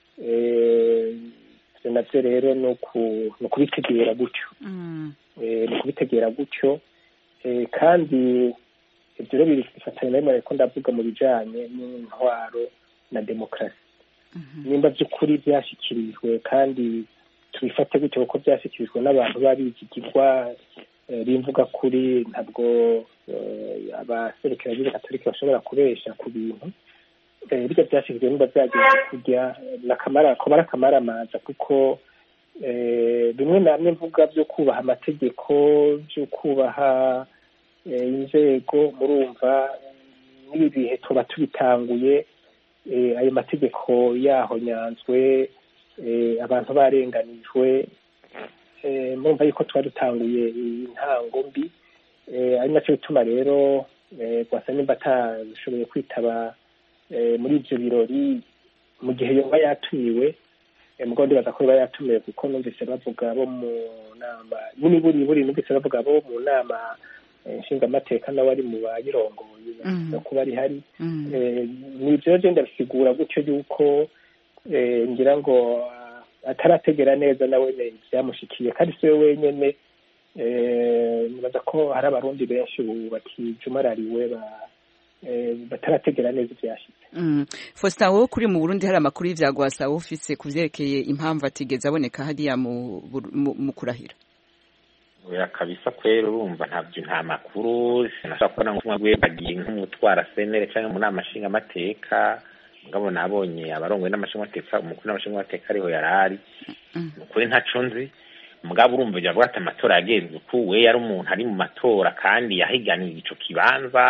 Navyo rero ni ukubitegera gutyo, ni ukubitegera gutyo. Kandi ibyo rero bifatanya na rimwe ko ndavuga mu bijanye n'intwaro na demokarasi. Nimba by'ukuri byashyikirijwe kandi tubifate gutyo kuko byashyikirijwe n'abantu babigirwa bimvuga kuri, ntabwo abaserukira b'Eglise Katolike bashobora kubesha ku bintu. Birya byashyikirijwe nimba byagiye kujya nakamara ko barakamaramanza, kuko bimwe namwe mvuga byo kubaha amategeko, byo kubaha inzego, murumva n'ibi bihe tuba tubitanguye ayo mategeko yahonyanzwe, abantu barenganijwe, murumva yuko tuba dutanguye intango mbi. Ari nacyo bituma rero rwasa nimba atashoboye kwitaba muri ibyo birori mu gihe yoba yatumiwe, mugabo ndibaza ko yoba yatumiwe kuko numvise bavuga bo mu nama nyine buri buri numvise bavuga bo mu nama nshingamateka nawe ari mu bayirongoye no kuba ari hari. Ni ibyo rero ndabisigura gutyo yuko ngira ngo atarategera neza nawe byamushikiye, kandi si we wenyene. Nibaza ko hari abarundi benshi ubu bakijumarariwe batarategera neza ivyashitse. Faustin, wowe kuri mu Burundi hari amakuru y'ivyagwasa ufise kuvyerekeye impamvu atigeze aboneka hariya mu kurahira? Oya kabisa kwera, urumva ntabyo, nta makuru sinashaka kubona ngo kumwe bagiye nk'umutwara C N L cyangwa mu nama nshingamateka. Mugabo nabonye abarongwe n'amashingamateka, umukuru n'amashingamateka ariho yarari, ukuri ntaco nzi. Mugabo urumva javuga ati amatora yagenze uko, we yari umuntu ari mu matora kandi yahiganiye ico kibanza,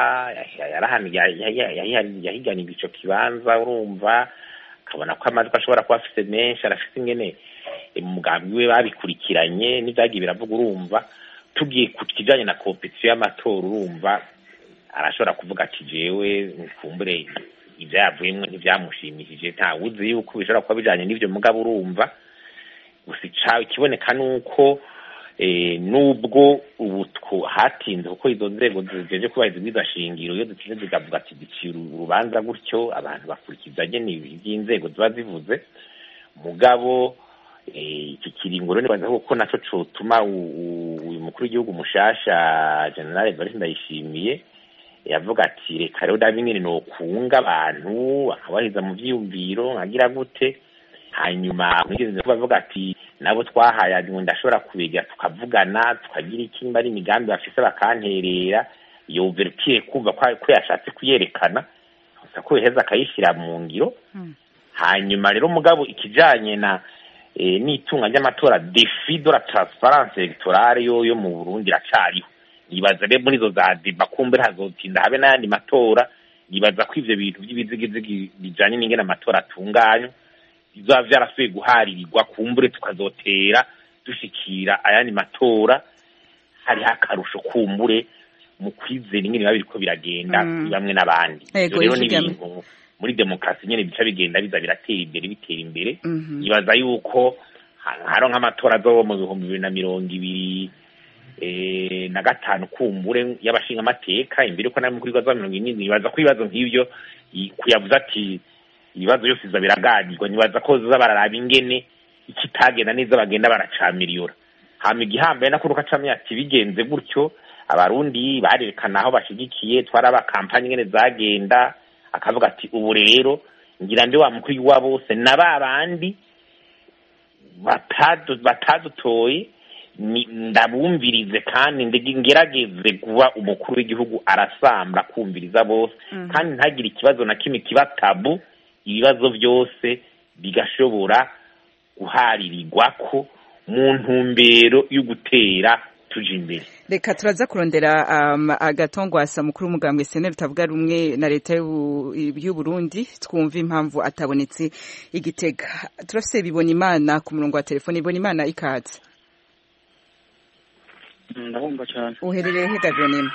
yahiganiye ico kibanza, urumva akabona ko amajwi ashobora kuba afise menshi, arafise ingene mu mugambi we babikurikiranye n'ivyagiye biravuga. Urumva tugiye ku kijanye na competition y'amatora, urumva arashobora kuvuga ati jewe nkumbure ivyavuyemwe ntivyamushimishije, nta wuzi yuko bishobora kuba bijanye n'ivyo. Mugabo urumva gusa icawe kiboneka nuko nubwo ubu hatinze, kuko izo nzego zijeje kubahiriza ibwirizwa shingiro iyo zitinze zigavuga ati dicira urubanza gutyo, abantu bakurikiza nyene ivy'inzego ziba zivuze. Mugabo iki kiringo rero nibaza ko naco cotuma uyu mukuru w'igihugu mushasha General Evariste Ndayishimiye yavuga ati reka rero dabi nyene no kunga abantu akabahiza mu vyiyumviro nkagira gute hanyuma mwigeze kubavuga ati nabo twahaye ngo ndashobora kubega tukavugana tukagira ikimba ari imigambi bafise bakanterera iyo ouverture kumva ko yashatse kuyerekana gusa ko heza akayishira mu ngiro hmm. Hanyuma rero mugabo ikijanye na e, n'itunga ry'amatora défi de la transparence électorale yo yo mu Burundi racariho nibaza rero muri zo za débat kumbe hazotinda habe n'ayandi matora nibaza ko ivyo bintu by'ibizigizigi bijanye n'ingene amatora atunganywa bizoba vyarasubiye guharirirwa kumbure tukazotera dushikira ayandi matora hari hakarusho kumbure mu kwizera ingene biba biriko biragenda mm. bamwe n'abandi rero ni ibintu muri demokarasi nyene bica bigenda biza biratera imbere bitera imbere nibaza yuko haro nk'amatora azoba mu bihumbi bibiri na mirongo ibiri eh na gatanu kumbure y'abashinga amateka imbere ko namwe kuri gwa mirongo ine nibaza ko ibibazo nk'ivyo kuyavuza ati ibibazo byose biza biraganirwa nibaza ko zoza bararaba ingene ikitagenda neza bagenda baracamiriyora hama igihambaye nakuru kacamye ati bigenze gutyo abarundi barerekana aho bashigikiye twaraba kampanye ngene zagenda akavuga ati ubu rero ngira ndi wa mukuru wa bose nababandi batadu batadutoye ndabumvirize kandi ngerageze kuba umukuru w'igihugu arasamba kumviriza bose mm. kandi ntagire ikibazo na kimwe kiba tabu ibibazo byose bigashobora guharirirwa ko mu ntumbero yo gutera tuje imbere. Reka turaza kurondera um, agatongwasa mukuru w'umugambwe S N L bitavuga rumwe na leta y'u Burundi twumva impamvu atabonetse igitega. Turafise bibona imana ku murongo wa telefone ibona imana ikaze. Ndahumba cyane. Uherereye he Gavionema?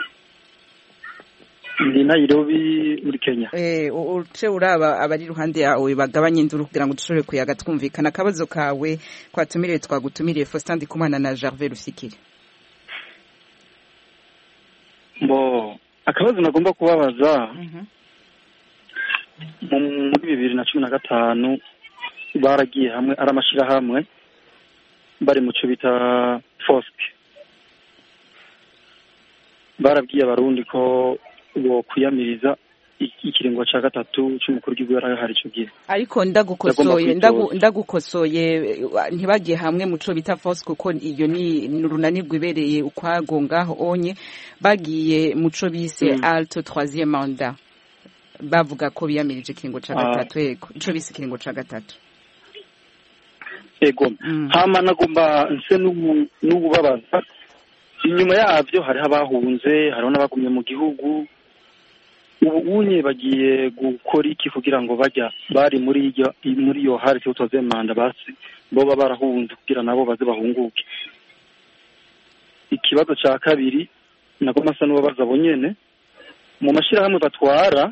Ndi Nairobi muri Kenya. Eh uce uraba abari ruhande yawe bagabanye induru kugira ngo dushobore kuyaga twumvikana akabazo kawe kwatumire twagutumiriye Faustin Ndikumana na Gervais Rufikiri. Bo akabazo nagomba kubabaza mhm mm muri bibiri na cumi na gatanu baragiye hamwe aramashira hamwe bari mu cyo bita F O S C barabwiye abarundi ko bo kuyamiriza ikiringo ca gatatu cy'umukuru w'igihugu yarahari ico gihe ariko ndagukosoye ndagukosoye ntibagiye hamwe muco bita F O S C kuko iyo ni runanirwa ibereye ukwago ngaho onye bagiye muco bise mm. alto troisième mandat bavuga ko biyamirije ikiringo ca gatatu yego ico bise ikiringo ca gatatu ego mm. hama nagomba nse n'ububabaza inyuma yavyo hari abahunze hari n'abagumye mu gihugu ubu unye bagiye gukora iki kugira ngo bajya bari muri iyo muri iyo hari cyo toze manda basi bo barahunze kugira nabo baze bahunguke. Ikibazo ca kabiri nako masa n'ubabaza bonyene mu mashirahamwe batwara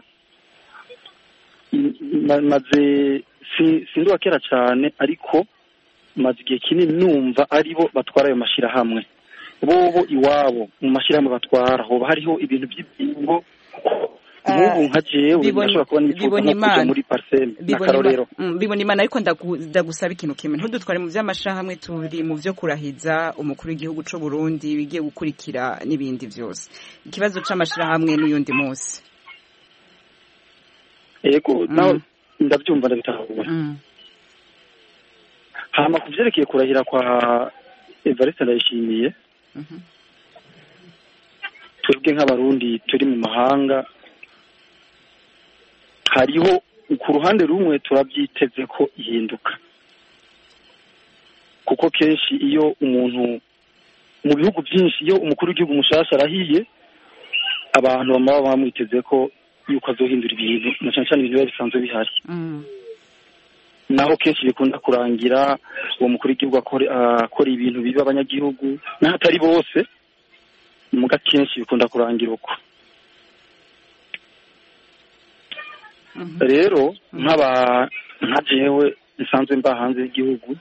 maze sinduwa kera cyane ariko maze igihe kinini numva aribo batwara ayo mashirahamwe bobo iwabo mu mashirahamwe batwara hoba hariho ibintu by'ibingo Mubu nkajewe ndashobora kubona ibyo muri parcelle nakarorero bibona imana ariko ndagusaba ikintu kimwe ntudutware mu vy'amashahamwe turi mu vyo kurahiza umukuru w'igihugu cyo Burundi bigiye gukurikira nibindi vyose ikibazo c'amashirahamwe n'uyundi munsi ego naho ndavyumva ndabitahura hama kuvyerekeye kurahira kwa Evariste Ndayishimiye twebwe nk'abarundi turi mu mahanga hariho ku ruhande rumwe turabyiteze ko ihinduka kuko kenshi iyo umuntu mu bihugu byinshi iyo umukuru w'igihugu mushasha arahiye abantu bamaba bamwiteze ko yuko azohindura ibintu na cyane cyane ibintu bisanzwe bihari naho kenshi bikunda kurangira uwo mukuru w'igihugu akora ibintu biba abanyagihugu n'ahatari bose muga kenshi bikunda kurangira uko rero nk'aba nka jewe nsanzwe mba hanze y'igihugu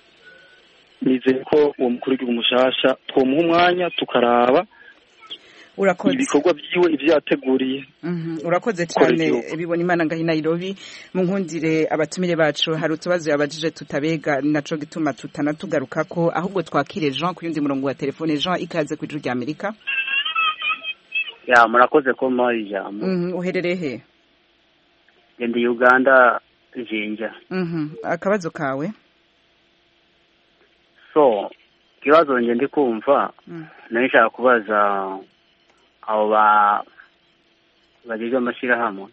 nizeye ko uwo mukuru w'igihugu mushasha twomuha umwanya tukaraba ibikorwa byiwe ibyo yateguriye. Urakoze cyane bibona imana ngahi Nairobi. Mu nkundire abatumire bacu hari utubazo yabajije tutabega naco gituma tutanatugaruka ko ahubwo twakire Jean ku yundi murongo wa telefone. Jean, ikaze ku ijuru rya Amerika. Ya murakoze ko muri jambo. Mhm, uherereye he? Ndi Uganda Jinja. Mhm, akabazo kawe? So, kibazo nje ndi kumva mm. naishaka kubaza abo ba bagize amashira hamwe.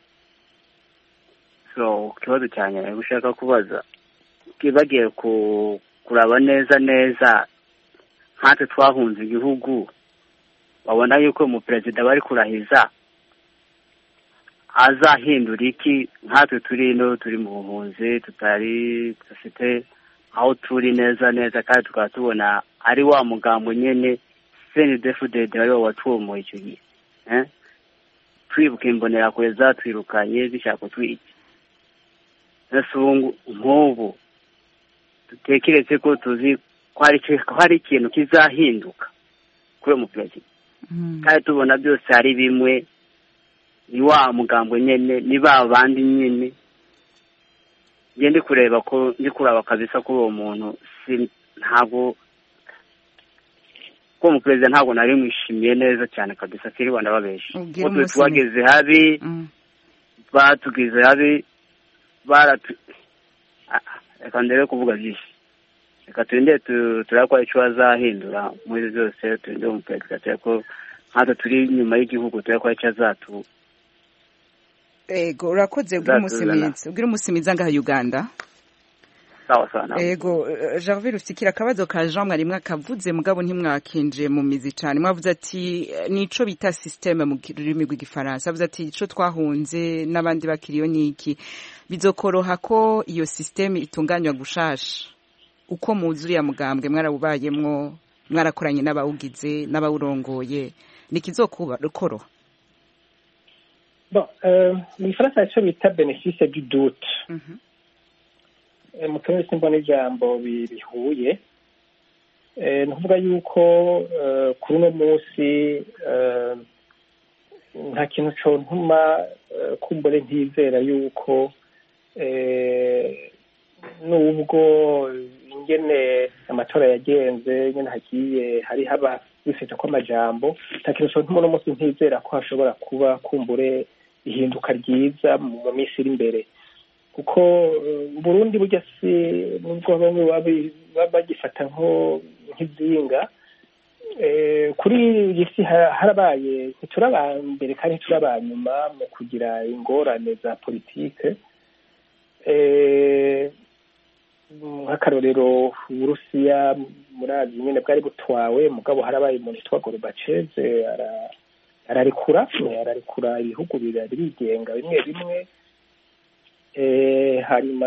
So, kibazo cyane gushaka kubaza kibagiye ku kuraba neza neza hate twahunze igihugu babona yuko mu president bari kurahiza azahindura iki nkatwe turi no turi mu buhunzi tutari dufite aho turi neza neza kandi tukaba tubona ari wa mugambo nyene seni defudede wari watumo icyo gihe eh twibuka imbonera kweza twirukanye bishaka twiki nasungu nkubu tutekereze ko tuzi kwari kwari ikintu kizahinduka kuri mu president kandi tubona byose ari bimwe ni wa mugambo nyene ni ba bandi nyene ngende kureba ko ndi kuraba kabisa ko uwo muntu si ntago ko mu president ntago nari mwishimiye neza cyane kabisa kiri Rwanda babesha ko twageze habi mm. batugize habi baratu reka ndere kuvuga byinshi reka twende turakora icyo bazahindura muri byose twende mu president ko hata turi nyuma y'igihugu turakora icyo azatu. Ego urakoze ubwira umusimitsi ubwira umusimitsi ngaha Uganda. Sawa sana. Ego Gervais Rufikira akabazo ka Jean mwari mwakavuze mugabo ntimwakinje mu mizi cyane mwavuze ati nico bita systeme mu rurimi rw'igifaransa avuze ati ico twahunze n'abandi bakiriyo niki bizokoroha ko iyo systeme itunganywa gushasha uko muzuri ya mugambwe mwarabubayemwo mwarakoranye n'abawugize n'abawurongoye nikizokuba rukoroha. Bon, euh, mu Faransa cyo bita bénéfice du doute. Mhm. Mm mu kanya simbona ijambo bihuye. Eh nuvuga yuko uh, kuri no munsi uh, nta kintu cyo ntuma uh, kumbure ntizera yuko eh nubwo ingene amatora yagenze nyene hagiye hari haba bifite ko amajambo nta kintu cyo ntuma no munsi ntizera ko hashobora kuba kumbure ihinduka ryiza mu minsi iri imbere kuko Burundi burya si nubwo bamwe bagifata nko nk'izinga kuri isi harabaye ntiturabambere kandi ntiturabanyuma mu kugira ingorane za politike nk'akarorero Uburusiya murazi nyine bwari butwawe mugabo harabaye umuntu yitwa Gorbachev ara ararikura ararikura ibihugu birari bigenga bimwe bimwe eh hanyuma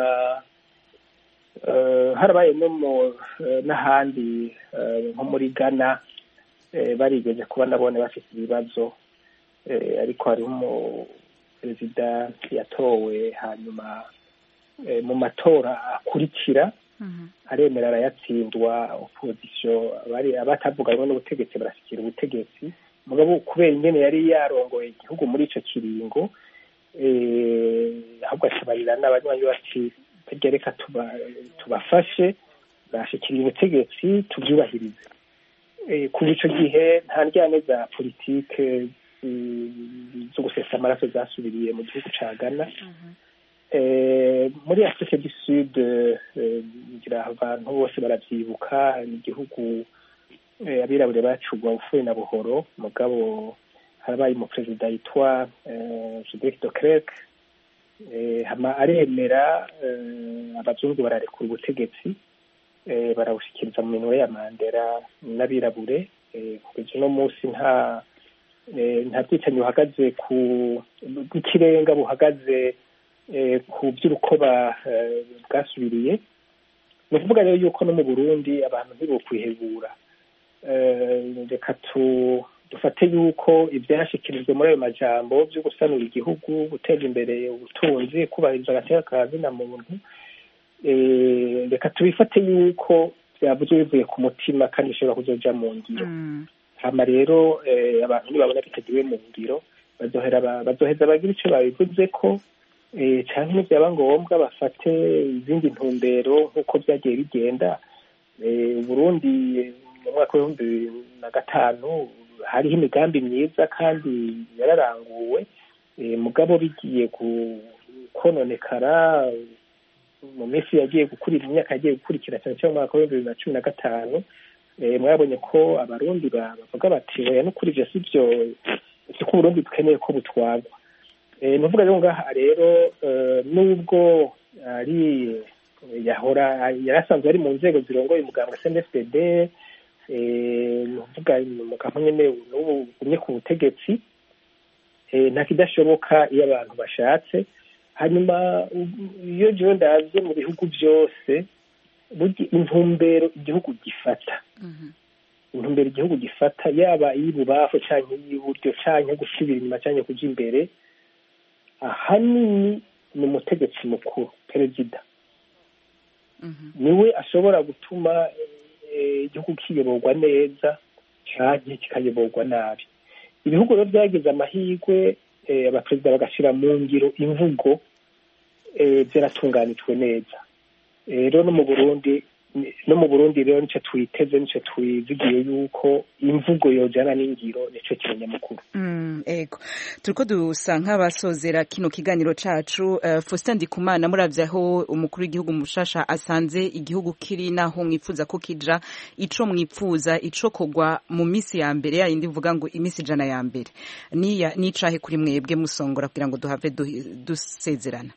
harabaye no mu n'ahandi nko muri Ghana barigeze kuba nabone bafite ibibazo ariko hari mu perezida yatowe hanyuma mu matora akurikira aremera arayatsindwa opposition bari abatavuganye n'ubutegetsi barashikira ubutegetsi mugabo kubera ingene yari yarongoye igihugu muri ico kiringo eh ahubwo ashabarira n'abanywanyi bati tegereka tuba tubafashe bashikira ubutegetsi tubyubahirize eh kuri ico gihe nta njyane za politike zo gusesa amaraso zasubiriye mu gihugu ca Ghana eh muri Afrique du Sud ngira abantu bose baravyibuka igihugu abirabure bacugwa ufuye na buhoro mugabo harabaye mu president yitwa Joseph de Klerk hama aremera abazungu bararekura ubutegetsi barawushikiriza mu minwe ya Mandela n'abirabure kugeza no munsi nta nta bwicanyi buhagaze ku bw'ikirenga buhagaze ku by'urukoba bwasubiriye ni ukuvuga rero yuko no mu Burundi abantu ntibokwihebura reka dufate yuko ibyashikirijwe muri ayo majambo byo gusanura igihugu guteza imbere ubutunzi kubahiriza agateka ka zina muntu reka tubifate yuko byavuze bivuye ku mutima kandi bishobora kuzoja mu ngiro hama rero abantu nibabona bitagiwe mu ngiro bazoheza bagira icyo babivuze ko cyane n'ibyaba ngombwa bafate izindi ntumbero nk'uko byagiye bigenda. Burundi mu mwaka w'ibihumbi bibiri na gatanu hariho imigambi myiza kandi yararanguwe, mugabo bigiye kononekara mu minsi yagiye gukurira imyaka yagiye gukurikira cyane cyane mu mwaka w'ibihumbi bibiri na cumi na gatanu. Mwabonye ko abarundi bavuga bati oya n'ukuri ivyo sivyo, siko Uburundi dukeneye ko butwarwa. Nuvuga rero ngaha rero nubwo ari yahora yarasanzwe ari mu nzego zirongoye umugambwe C N D D F D D, nuvuga umugambwe nyene n'ubu ugumye ku butegetsi, nta kidashoboka iyo abantu bashatse. Hanyuma iyo jewe ndavye mu bihugu byose intumbero igihugu gifata intumbero igihugu gifata yaba iy'ibubafo canke iy'iburyo canke gusubira inyuma canke kuja imbere, ahanini ni umutegetsi mukuru perezida niwe ashobora gutuma igihugu kiyoborwa neza canke kikayoborwa nabi. Ibihugu rero byagize amahirwe abaperezida bagashira mu ngiro imvugo ziratunganijwe neza. Rero no mu Burundi no mu Burundi rero nico twiteze nico twizigiye yuko imvugo yojana n'ingiro nico kimenyamukuru. Mm, ego turiko dusa nk'abasozera kino kiganiro cacu. uh, Faustin Ndikumana, muravye aho umukuru w'igihugu mushasha asanze igihugu kiri naho mwifuza ko kija, ico mwifuza ico kogwa mu misi ya mbere ya indi mvuga ngo imisi jana ya mbere niya nicahe kuri mwebwe musongora kugira ngo duhave dusezerana?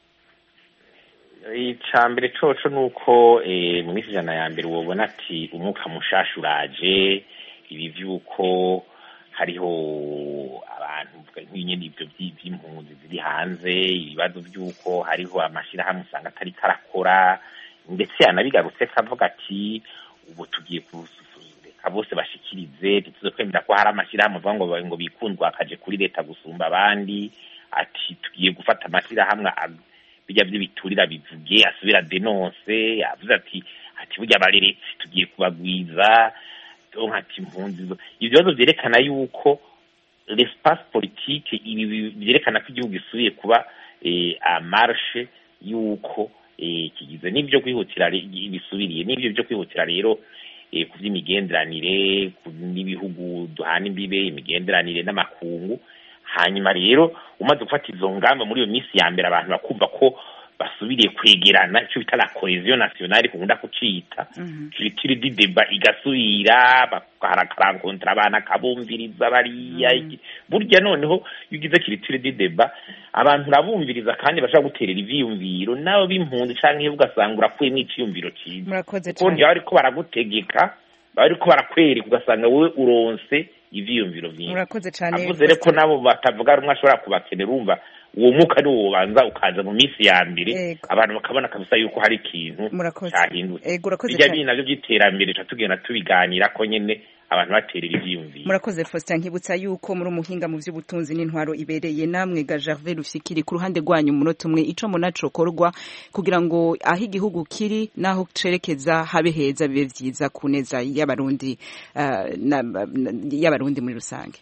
Icambere coco nuko mu misi jana ya mbere wobona ati umwuka mushasha uraje, ibi vyuko hariho abantu nk'inyene ivyo vy'impunzi ziri hanze, ibibazo vyuko hariho amashirahamwe usanga atari karakora, ndetse yanabigarutse kavuga ati ubu tugiye kureka bose bashikirize, tuzokwemera ko hari amashirahamwe avuga ngo ngo bikundwa akaje kuri leta gusumba abandi, ati tugiye gufata amashirahamwe bijya by'ibiturira bivuge asubira denonse, yavuze ati ati burya abareretsi tugiye kubagwiza, donc ati impunzi. Ibyo bibazo byerekana yuko l'espace politique ibi byerekana ko igihugu gisubiye kuba a marche yuko kigize n'ibyo kwihutira bisubiriye n'ibyo byo kwihutira rero ku by'imigenderanire n'ibihugu duhana imbibe, imigenderanire n'amakungu. Hanyuma rero umaze gufata izo ngamba muri iyo minsi ya mbere abantu bakumva ko basubiriye kwegerana, icyo bita la cohesion nationale kugunda kucita culture du débat igasubira, bakarakontra abana kabumviriza bariya. Burya noneho yugize culture du débat abantu rabumviriza kandi bashaka guterera ivyiyumviro, nabo b'impunzi canke iyo ugasanga urakuye n'iciyumviro cyiza, kuko ndiyo ariko baragutegeka bariko barakwereka ugasanga wowe uronse ivyiyumviro vyinshi. Murakoze cyane. Avuze rero ko nabo batavuga rumwe ashobora kubakenera, urumva uwo muka ni wo ubanza ukaza mu minsi ya mbere, abantu bakabona kabisa yuko hari ikintu cyahindutse. Bijya bina navyo by'iterambere tugenda tubiganira ko nyene abantu baterera ivyiyumviro. Murakoze Faustin, nkibutsa yuko muri umuhinga mu vy'ubutunzi n'intwaro ibereye, namwe ga Gervais Rufikiri ku ruhande rwanyu umunota umwe, ico munacokorwa kugira ngo aho igihugu kiri naho cerekeza habe heza bibe vyiza ku neza y'abarundi uh, y'abarundi muri rusange.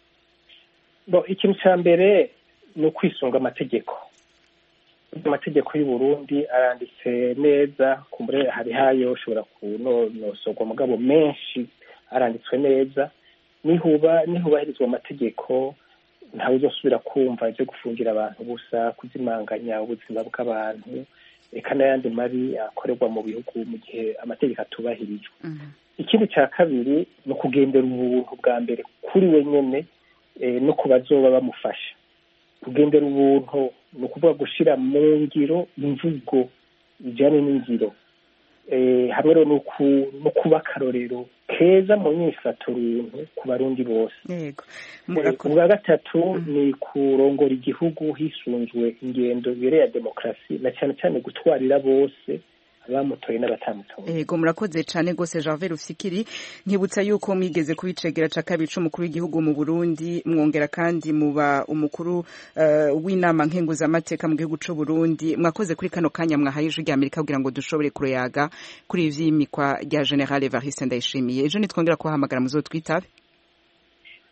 Bo ikintu ca mbere ni ukwisunga amategeko. Amategeko y'u Burundi aranditse neza, kumbure hari hayo ushobora kunonosogwa mugabo menshi aranditswe neza. Nihuba nihubahirizwa amategeko ntawe uzosubira kumva ivyo gufungira abantu busa, kuzimanganya ubuzima bw'abantu, eka n'ayandi mabi akorerwa mu bihugu mu gihe amategeko atubahirijwe. Ikindi cya kabiri ni ukugendera ubuntu bwa mbere kuri we nyene no ku bazoba bamufasha. Kugendera ubuntu ni ukuvuga gushira mu ngiro imvugo ijyanye n'ingiro, hamwe rero no kuba akarorero keza mu nyifato runtu ku barundi bose. Ubwa gatatu ni kurongora igihugu hisunzwe ingendo ibereye ya demokarasi, na cyane cyane gutwarira bose abamutoye n'abatamutoye. Yego, murakoze cyane gose Gervais Rufikiri. Nkibutsa yuko mwigeze kubicegera ca kabiri c'umukuru w'igihugu mu Burundi, mwongera kandi muba umukuru uh, w'inama nkenguza amateka mu gihugu c'u Burundi. Mwakoze kuri kano kanya mwahaye ijwi rya Amerika kugira ngo dushobore kuroyaga kuri ivyimikwa rya General Evariste Ndayishimiye. Ejo nitwongera kuhamagara muzotwitabe.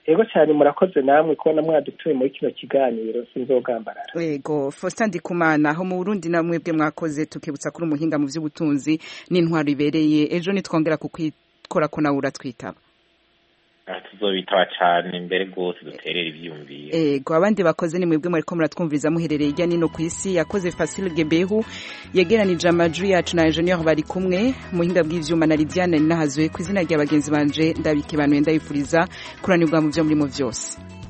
ego cyane murakoze namwe kubona mwadutuye muri kino kiganiro sinzogambarara. Ego Faustin Ndikumana aho mu Burundi namwe bwe mwakoze tukibutsa kuri umuhinga mu vy'ubutunzi n'intwaro ibereye ejo nitwongera kukwikora ko nawe uratwitaba. Tuzobitaba cyane mbere rwose duterera ivyumviye. Ego abandi bakoze ni mwebwe muriko muratwumviriza muherereye ijya nino ku isi yakoze Facile Gebehu yegeranije amajwi yacu na engineer bari kumwe muhinga bw'ivyuma na Lidiane Nahazwe ku izina rya bagenzi banje ndabikibanuye ndabifuriza kuranirwa mu byo muri mu vyose.